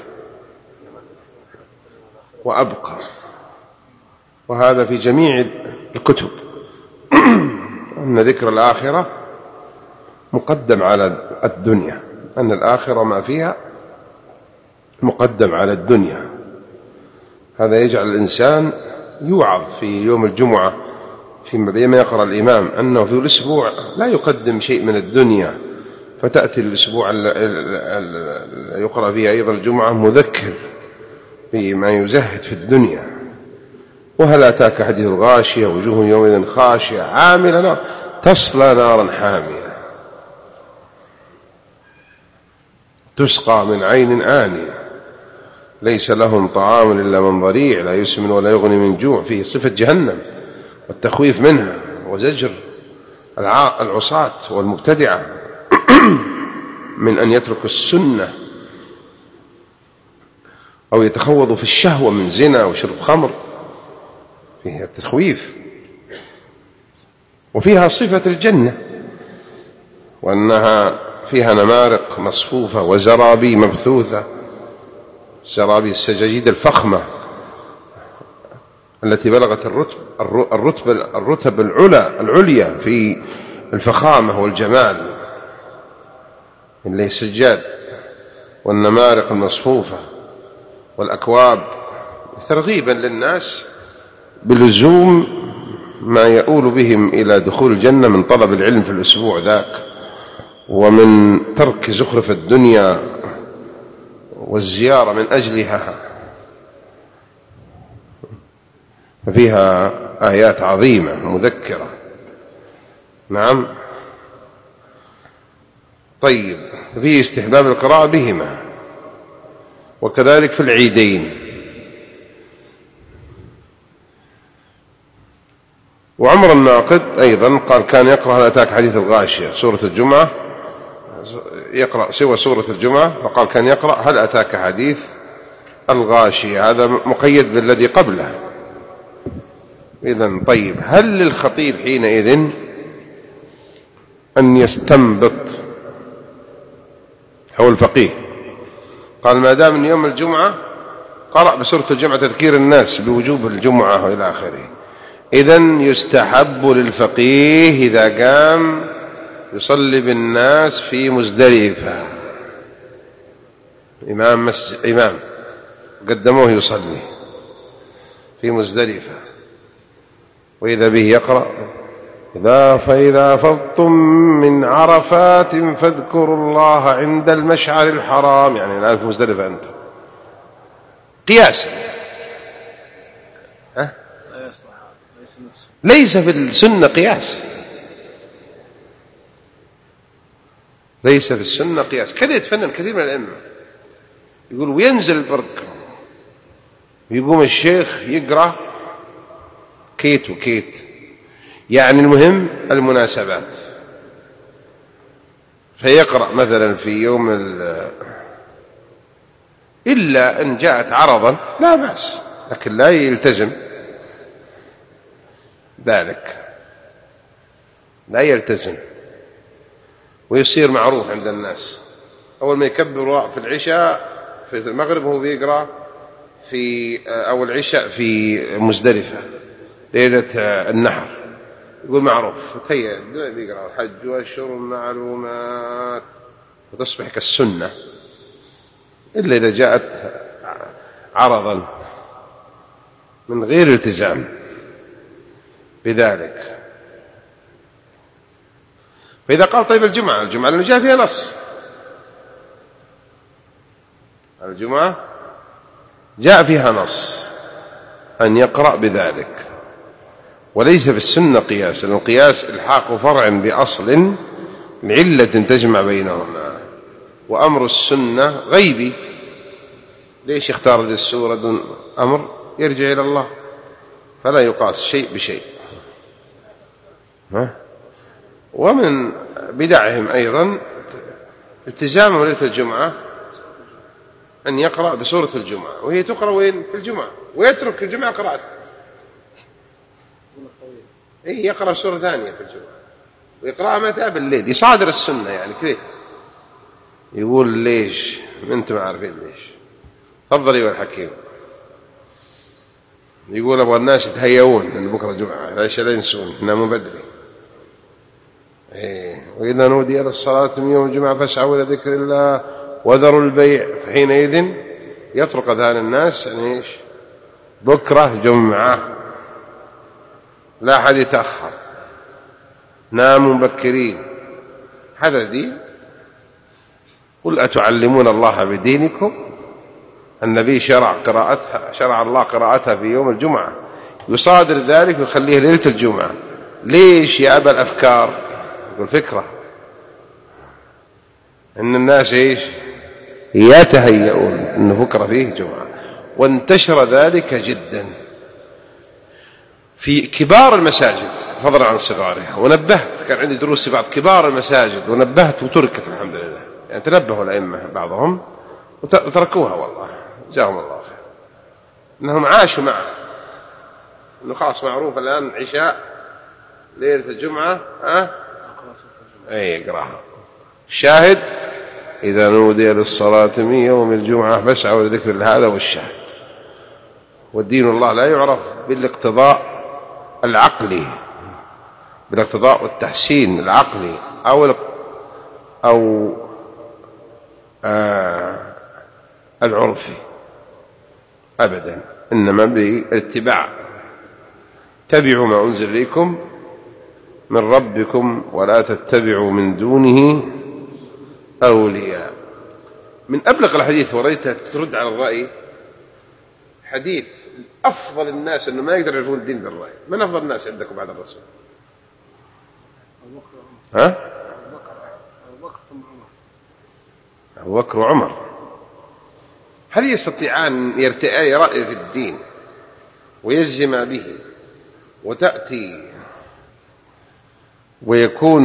وأبقى، وهذا في جميع الكتب أن ذكر الآخرة مقدم على الدنيا، أن الآخرة ما فيها مقدم على الدنيا. هذا يجعل الإنسان يوعظ في يوم الجمعة فيما بينما يقرأ الإمام أنه في الأسبوع لا يقدم شيء من الدنيا، فتأتي الأسبوع اللي يقرأ فيه أيضا الجمعة مذكر بما يزهد في الدنيا. وهل أتاك حديث الغاشية وجوه يومئذ خاشعة عاملة نار تصلى نارا حامية تسقى من عين آنية ليس لهم طعام إلا من ضريع لا يسمن ولا يغني من جوع، فيه صفة جهنم والتخويف منها وزجر العصاة والمبتدعة من أن يتركوا السنة أو يتخوضوا في الشهوة من زنا وشرب خمر، فيها التخويف. وفيها صفة الجنة وأنها فيها نمارق مصفوفة وزرابي مبثوثة، زرابي السجاجيد الفخمة التي بلغت الرتب الرتب الرتب العلى العليا في الفخامة والجمال من السجاد والنمارق المصفوفة والأكواب، ترغيبا للناس بلزوم ما يؤول بهم إلى دخول الجنة من طلب العلم في الأسبوع ذاك ومن ترك زخرف الدنيا والزيارة من أجلها. ففيها آيات عظيمة مذكرة. نعم. طيب، فيه استحباب القراءة بهما، وكذلك في العيدين. وعمر الناقد أيضا قال كان يقرأ هل أتاك حديث الغاشية سورة الجمعة، يقرأ سوى سورة الجمعة، فقال كان يقرأ هل أتاك حديث الغاشية، هذا مقيد بالذي قبله. إذن طيب، هل للخطيب حينئذ أن يستنبط هو الفقيه؟ قال ما دام من يوم الجمعة قرأ بسورة الجمعة تذكير الناس بوجوب الجمعة وإلى آخره، إذن يستحب للفقيه إذا قام يصلي بالناس في مزدلفة، إمام مسجد إمام قدموه يصلي في مزدلفة، وإذا به يقرأ إذا فإذا أفضتم من عرفات فاذكروا الله عند المشعر الحرام، يعني الآن في مزدلفة أنتم قياسا. ها؟ ليس في السنة قياس، ليس في السنة قياس. كذا يتفنن كثير من الأئمة، يقول وينزل البرد ويقوم الشيخ يقرأ كيت وكيت، يعني المهم المناسبات، فيقرأ مثلا في يوم إلا أن جاءت عرضا لا بأس، لكن لا يلتزم ذلك، لا يلتزم ويصير معروف عند الناس. أول ما يكبر في العشاء في المغرب هو بيقرأ في أو العشاء في مزدلفة ليلة النحر، يقول معروف تهيأ بيقرأ الحج وأشهر معلومات، وتصبح كالسنة إلا إذا جاءت عرضا من غير التزام بذلك. فإذا قال طيب الجمعة، الجمعة لأنه جاء فيها نص، الجمعة جاء فيها نص أن يقرأ بذلك، وليس في السنة قياس، لأن القياس إلحاق فرع بأصل لعلة تجمع بينهما، وأمر السنة غيبي. ليش اختار هذه السورة دون أمر يرجع إلى الله، فلا يقاس شيء بشيء. ها؟ ومن بدعهم أيضا التزامهم ليلة الجمعة أن يقرأ بسورة الجمعة، وهي تقرأ وين؟ في الجمعة، ويترك الجمعة قراءته، إيه يقرأ سورة ثانية في الجمعة ويقرأها متى؟ بالليل، يصادر السنة يعني كذا. يقول ليش؟ أنتم عارفين ليش. تفضل أيها الحكيم. يقول أبغى الناس يتهيئون أن بكرة جمعة، ليش لا ينسون يناموا بدري. إيه وإذا نودي للصلاة من يوم الجمعة فاسعوا إلى ذكر الله وذروا البيع، فحينئذ يطرق أذهان الناس أن إيش؟ بكرة جمعة، لا أحد يتأخر، ناموا مبكرين. هذا دين؟ قل أتعلمون الله بدينكم؟ النبي شرع قراءتها، شرع الله قراءتها في يوم الجمعة، يصادر ذلك ويخليه ليلة الجمعة. ليش يا أبا الأفكار؟ يقول فكرة إن الناس إيش؟ يتهيئون إن بكرة فيه جمعة، وانتشر ذلك جدا في كبار المساجد فضلا عن صغارها. ونبهت، كان عندي دروس في بعض كبار المساجد ونبهت وتركت الحمد لله، يعني تنبهوا الأئمة بعضهم وتركوها، والله جزاهم الله خير، إنهم عاشوا معه، إنه خلاص معروف الآن عشاء ليلة الجمعة ها أي اقرأها. شاهد إذا نودي للصلاة من يوم الجمعة فاسعوا لذكر الله، هذا والشاهد. والدين الله لا يعرف بالاقتضاء العقلي، بالاقتضاء والتحسين العقلي أو أو آه العرفي أبدا، إنما بالاتباع. اتبعوا ما أنزل إليكم من ربكم ولا تتبعوا من دونه أولياء. من أبلغ الحديث وريتها ترد على الرأي، حديث أفضل الناس أنه ما يقدر يعرفون الدين بالرأي. من أفضل الناس عندكم بعد الرسول؟ ها؟ أبو بكر وعمر. هل يستطيعان يرتئي رأي في الدين ويجزم به وتأتي ويكون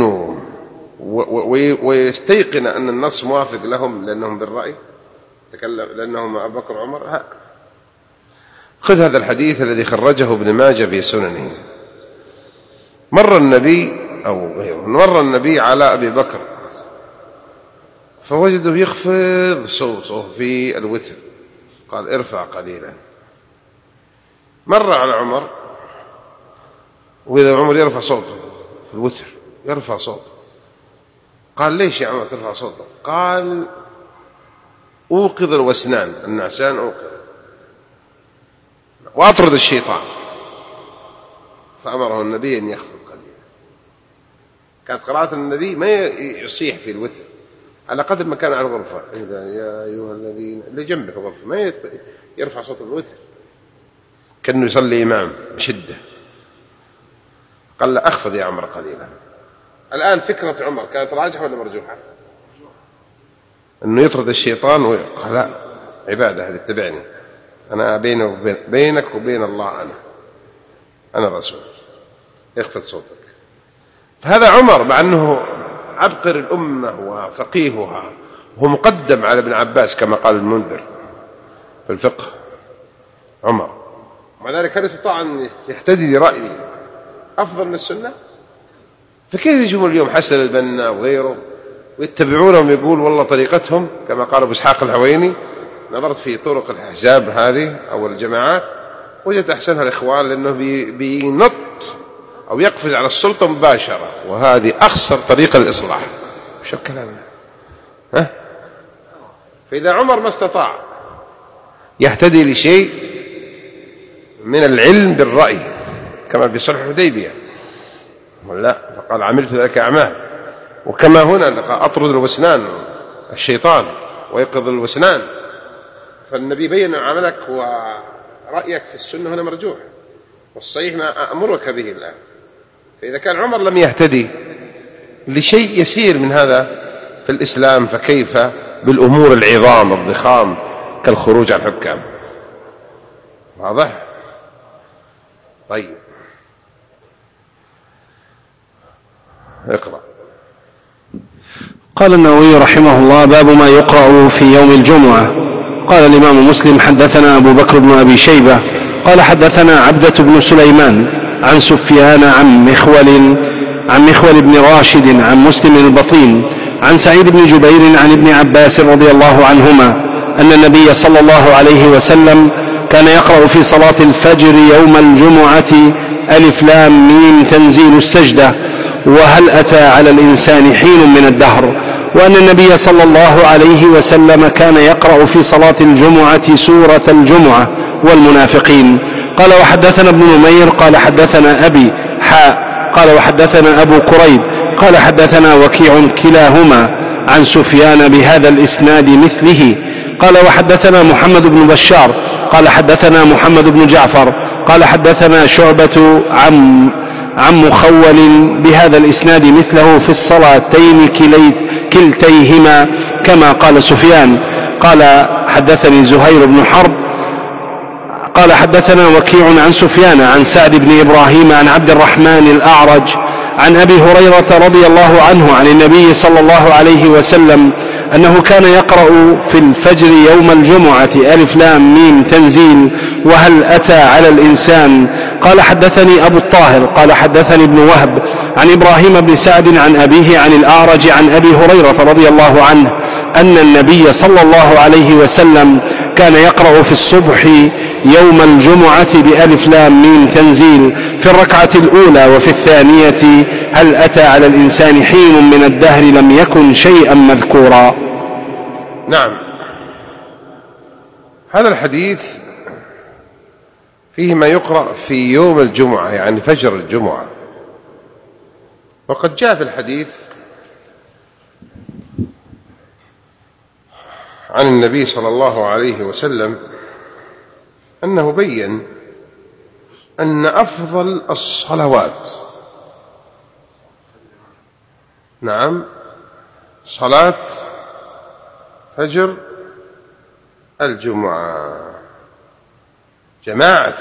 ويستيقن أن النص موافق لهم لأنهم بالرأي تكلم لأنهم أبو بكر وعمر؟ خذ هذا الحديث الذي خرجه ابن ماجه في سننه. مر النبي أو مر النبي على أبي بكر فوجده يخفض صوته في الوتر، قال ارفع قليلا. مر على عمر وإذا عمر يرفع صوته في الوتر، يرفع صوته، قال ليش يا عمر ترفع صوته؟ قال أوقظ الوسنان، النعسان أوقظ، وأطرد الشيطان. فأمره النبي أن يخفض قليلا. كانت قراءة النبي ما يصيح في الوتر على قدر ما كان على الغرفة، يا أيها الذين اللي جنبه في الغرفة ما يرفع صوت الوتر، كأنه يصلي إمام بشدة. قال له أخفض يا عمر قليلا. الآن فكرة عمر كانت راجحة ولا مرجوحة؟ أنه يطرد الشيطان ويقول لا عبادة هذه اتبعني، أنا بينك وبين بينك وبين الله، أنا أنا الرسول، اخفض صوتك. فهذا عمر مع أنه عبقر الأمة وفقيهها وهو مقدم على ابن عباس كما قال المنذر في الفقه، عمر مع ذلك هل استطاع أن يهتدي لرأي أفضل من السنة؟ فكيف يجون اليوم حسن البنا وغيره ويتبعونهم يقول والله طريقتهم كما قال أبو إسحاق الحويني، نظرت في طرق الأحزاب هذه أو الجماعات وجدت أحسنها الإخوان، لأنه بينط أو يقفز على السلطة مباشرة، وهذه أخسر طريقة للإصلاح. وش الكلام ده؟ ها؟ فإذا عمر ما استطاع يهتدي لشيء من العلم بالرأي كما في صلح الحديبية ولا، فقال عملت ذلك أعمال، وكما هنا أطرد الوسنان الشيطان ويقظ الوسنان، فالنبي بين عملك ورأيك في السنة هنا مرجوح، والصحيح ما أمرك به الآن. فإذا كان عمر لم يهتدي لشيء يسير من هذا في الإسلام، فكيف بالأمور العظام الضخام كالخروج عن الحكام؟ واضح؟ طيب اقرأ. قال النووي رحمه الله: باب ما يقرأ في يوم الجمعة. قال الإمام مسلم: حدثنا أبو بكر بن أبي شيبة قال حدثنا عبدة بن سليمان عن سفيان عن مخول عن مخول بن راشد عن مسلم البطين عن سعيد بن جبير عن ابن عباس رضي الله عنهما أن النبي صلى الله عليه وسلم كان يقرأ في صلاة الفجر يوم الجمعة ألف لام ميم تنزيل السجدة وهل أتى على الإنسان حين من الدهر، وأن النبي صلى الله عليه وسلم كان يقرأ في صلاة الجمعة سورة الجمعة والمنافقين. قال وحدثنا ابن نمير قال حدثنا أبي حاء قال وحدثنا أبو كريب قال حدثنا وكيع كلاهما عن سفيان بهذا الإسناد مثله. قال وحدثنا محمد بن بشار قال حدثنا محمد بن جعفر قال حدثنا شعبة عن عن مخول بهذا الإسناد مثله في الصلاتين كلتيهما كما قال سفيان. قال حدثني زهير بن حرب قال حدثنا وكيع عن سفيان عن سعد بن إبراهيم عن عبد الرحمن الأعرج عن أبي هريرة رضي الله عنه عن النبي صلى الله عليه وسلم أنه كان يقرأ في الفجر يوم الجمعة ألف لام ميم تنزيل وهل أتى على الإنسان. قال حدثني أبو الطاهر قال حدثني ابن وهب عن إبراهيم بن سعد عن أبيه عن الأعرج عن أبي هريرة رضي الله عنه أن النبي صلى الله عليه وسلم كان يقرأ في الصبح يوم الجمعة بألف لام ميم تنزيل في الركعة الأولى وفي الثانية هل أتى على الإنسان حين من الدهر لم يكن شيئا مذكورا. نعم، هذا الحديث فيه ما يقرأ في يوم الجمعة يعني فجر الجمعة، وقد جاء في الحديث عن النبي صلى الله عليه وسلم أنه بين أن أفضل الصلوات نعم صلاة فجر الجمعة جماعة،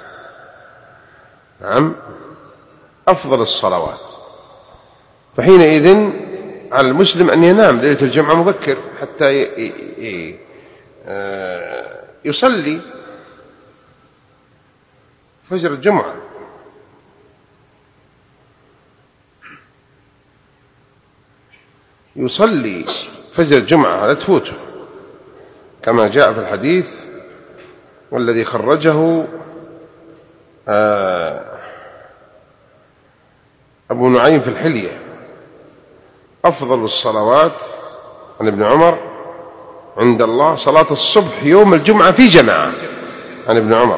نعم أفضل الصلوات. فحينئذ على المسلم أن ينام ليلة الجمعة مبكر حتى يصلي فجر الجمعة. يصلي فجر الجمعة لا تفوته كما جاء في الحديث والذي خرجه أبو نعيم في الحلية: أفضل الصلوات عن ابن عمر عند الله صلاة الصبح يوم الجمعة في جماعة، عن ابن عمر.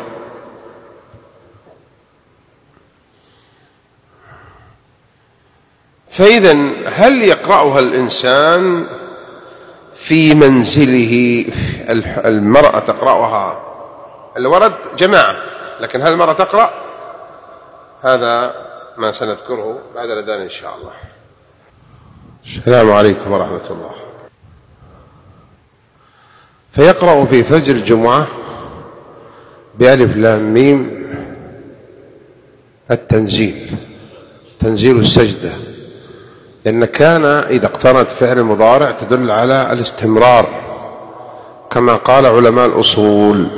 فإذن هل يقرأها الإنسان في منزله؟ المرأة تقرأها، الورد جماعة، لكن هل المرأة تقرأ؟ هذا ما سنذكره بعد الأذان إن شاء الله. السلام عليكم ورحمة الله. فيقرأ في فجر الجمعة بألف لام ميم التنزيل، تنزيل السجدة، لأن كان إذا اقترنت فعل المضارع تدل على الاستمرار كما قال علماء الأصول.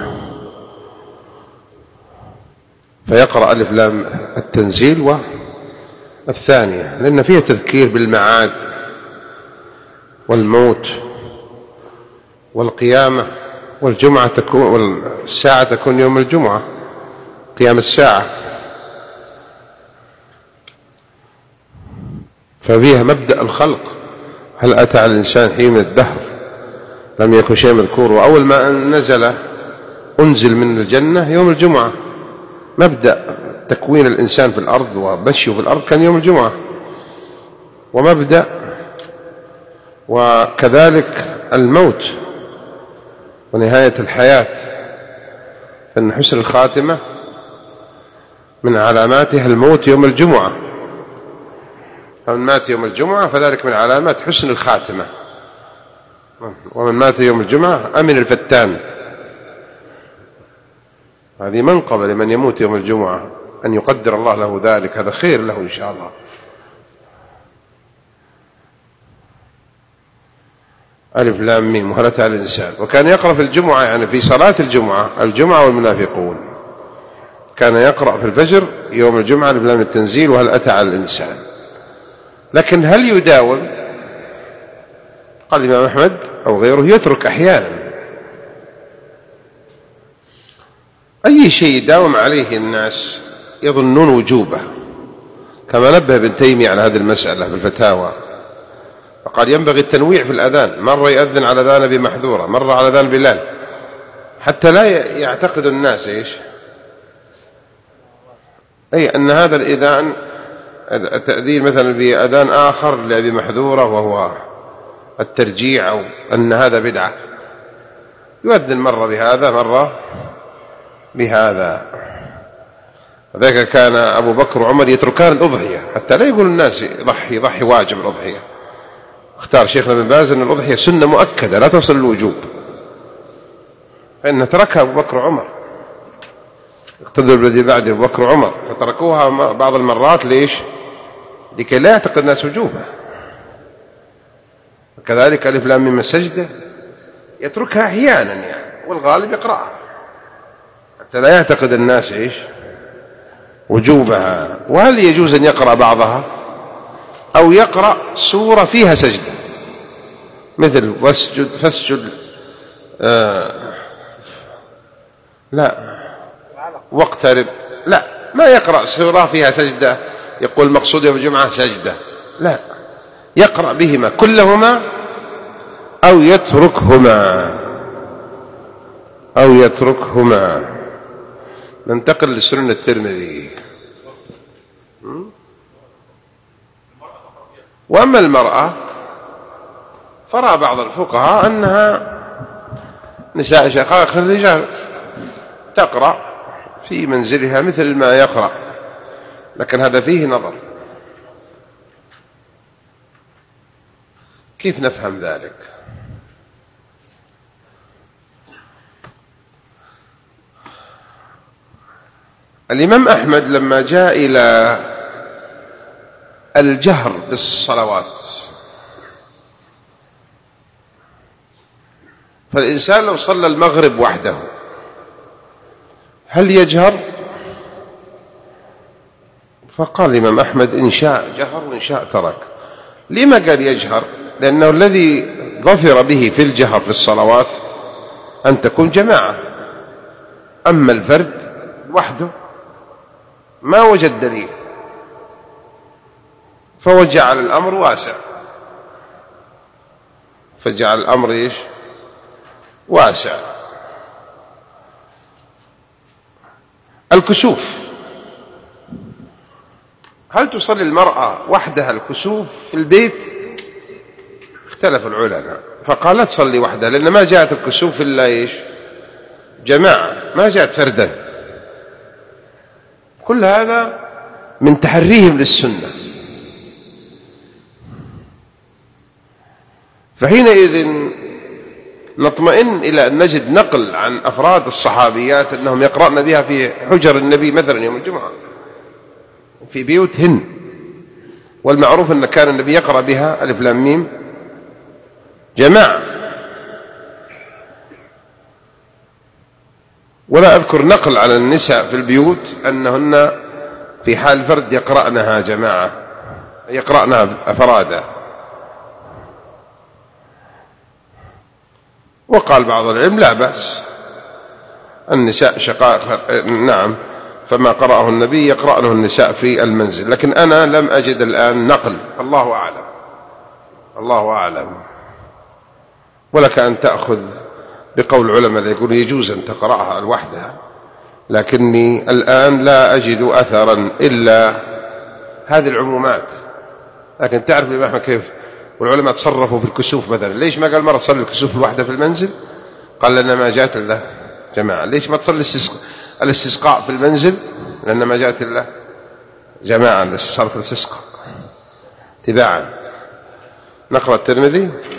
فيقرأ ألف لام التنزيل والثانية، لأن فيها تذكير بالمعاد والموت والقيامة، والجمعة تكون والساعة تكون يوم الجمعة، قيام الساعة، ففيها مبدأ الخلق. هل أتى على الإنسان حين من الدهر لم يكن شيء مذكور، وأول ما نزل أنزل من الجنة يوم الجمعة. مبدأ تكوين الإنسان في الأرض ومشيه في الأرض كان يوم الجمعة، ومبدأ وكذلك الموت ونهاية الحياة، فإن حسن الخاتمة من علاماتها الموت يوم الجمعة، فمن مات يوم الجمعة فذلك من علامات حسن الخاتمة، ومن مات يوم الجمعة أمن الفتان. هذه منقبة لمن يموت يوم الجمعة، أن يقدر الله له ذلك، هذا خير له إن شاء الله. ألف لام ميم وهل أتى على الإنسان. وكان يقرأ في الجمعة، يعني في صلاة الجمعة، الجمعة والمنافقون، كان يقرأ في الفجر يوم الجمعة ألف لام التنزيل وهل أتى على الإنسان. لكن هل يداوم؟ قال الإمام أحمد أو غيره يترك أحيانا. أي شيء يداوم عليه الناس يظنون وجوبه، كما نبه ابن تيمية على هذه المسألة في الفتاوى، فقال ينبغي التنويع في الأذان، مرة يأذن على أذان أبي محذورة، مرة على أذان بلال، حتى لا يعتقد الناس إيش أي أن هذا الإذان التأذين مثلا بأذان آخر لأبي محذورة وهو الترجيع، أو أن هذا بدعة، يؤذن مرة بهذا مرة بهذا. ذاك كان أبو بكر وعمر يتركان الأضحية حتى لا يقول الناس ضحي ضحي واجب الأضحية. اختار شيخنا ابن باز أن الأضحية سنة مؤكدة لا تصل الوجوب، فإن تركها أبو بكر وعمر، اقتدوا بالذي بعد أبو بكر وعمر، فتركوها بعض المرات ليش؟ لكي لا يعتقد الناس وجوبها. وكذلك ألف لام ميم السجدة يتركها أحيانا يعني، والغالب يقرأها حتى لا يعتقد الناس إيش وجوبها. وهل يجوز أن يقرأ بعضها أو يقرأ سورة فيها سجدة، مثل واسجد فاسجد آه لا واقترب، لا ما يقرأ سورة فيها سجدة يقول المقصود يوم الجمعة سجدة، لا، يقرأ بهما كلهما أو يتركهما أو يتركهما. ننتقل لسنن الترمذي. وأما المرأة فرأى بعض الفقهاء أنها نساء شقائق الرجال تقرأ في منزلها مثل ما يقرأ، لكن هذا فيه نظر. كيف نفهم ذلك؟ الإمام أحمد لما جاء إلى الجهر بالصلوات، فالإنسان لو صلى المغرب وحده هل يجهر؟ فقال الإمام أحمد إن شاء جهر وإن شاء ترك. لما قال يجهر؟ لأنه الذي ظفر به في الجهر في الصلوات أن تكون جماعة، أما الفرد وحده ما وجد دليل، فوجعل الأمر واسع، فجعل الأمر إيش واسع. الكسوف هل تصلي المرأة وحدها الكسوف في البيت؟ اختلف العلماء، فقال لا تصلي وحدها، لأن ما جاءت الكسوف إلا إيش؟ جماعة، ما جاءت فردا. كل هذا من تحريهم للسنة. فحينئذ نطمئن إلى أن نجد نقل عن أفراد الصحابيات أنهم يقرأن بها في حجر النبي مثلا يوم الجمعة في بيوتهن، والمعروف أن كان النبي يقرأ بها ألف لام ميم جماعة. ولا أذكر نقل على النساء في البيوت أنهن في حال فرد يقرأنها جماعة، يقرأنها أفرادا. وقال بعض العلم لا بأس، النساء شقائق، نعم، فما قرأه النبي يقرأنه النساء في المنزل. لكن أنا لم أجد الآن نقل، الله أعلم، الله أعلم. ولك أن تأخذ بقول العلماء اللي يقول يجوز أن تقرأها لوحدها، لكني الآن لا أجد أثرا إلا هذه العمومات. لكن تعرف الإمام أحمد كيف والعلماء تصرفوا في الكسوف مثلا؟ ليش ما قال مرة تصلي الكسوف الواحدة في المنزل؟ قال لأن ما جاءت إلا جماعة. ليش ما تصلي الاستسقاء في المنزل؟ لأن ما جاءت إلا جماعة، صارت الاستسقاء تباعا. نقرأ الترمذي.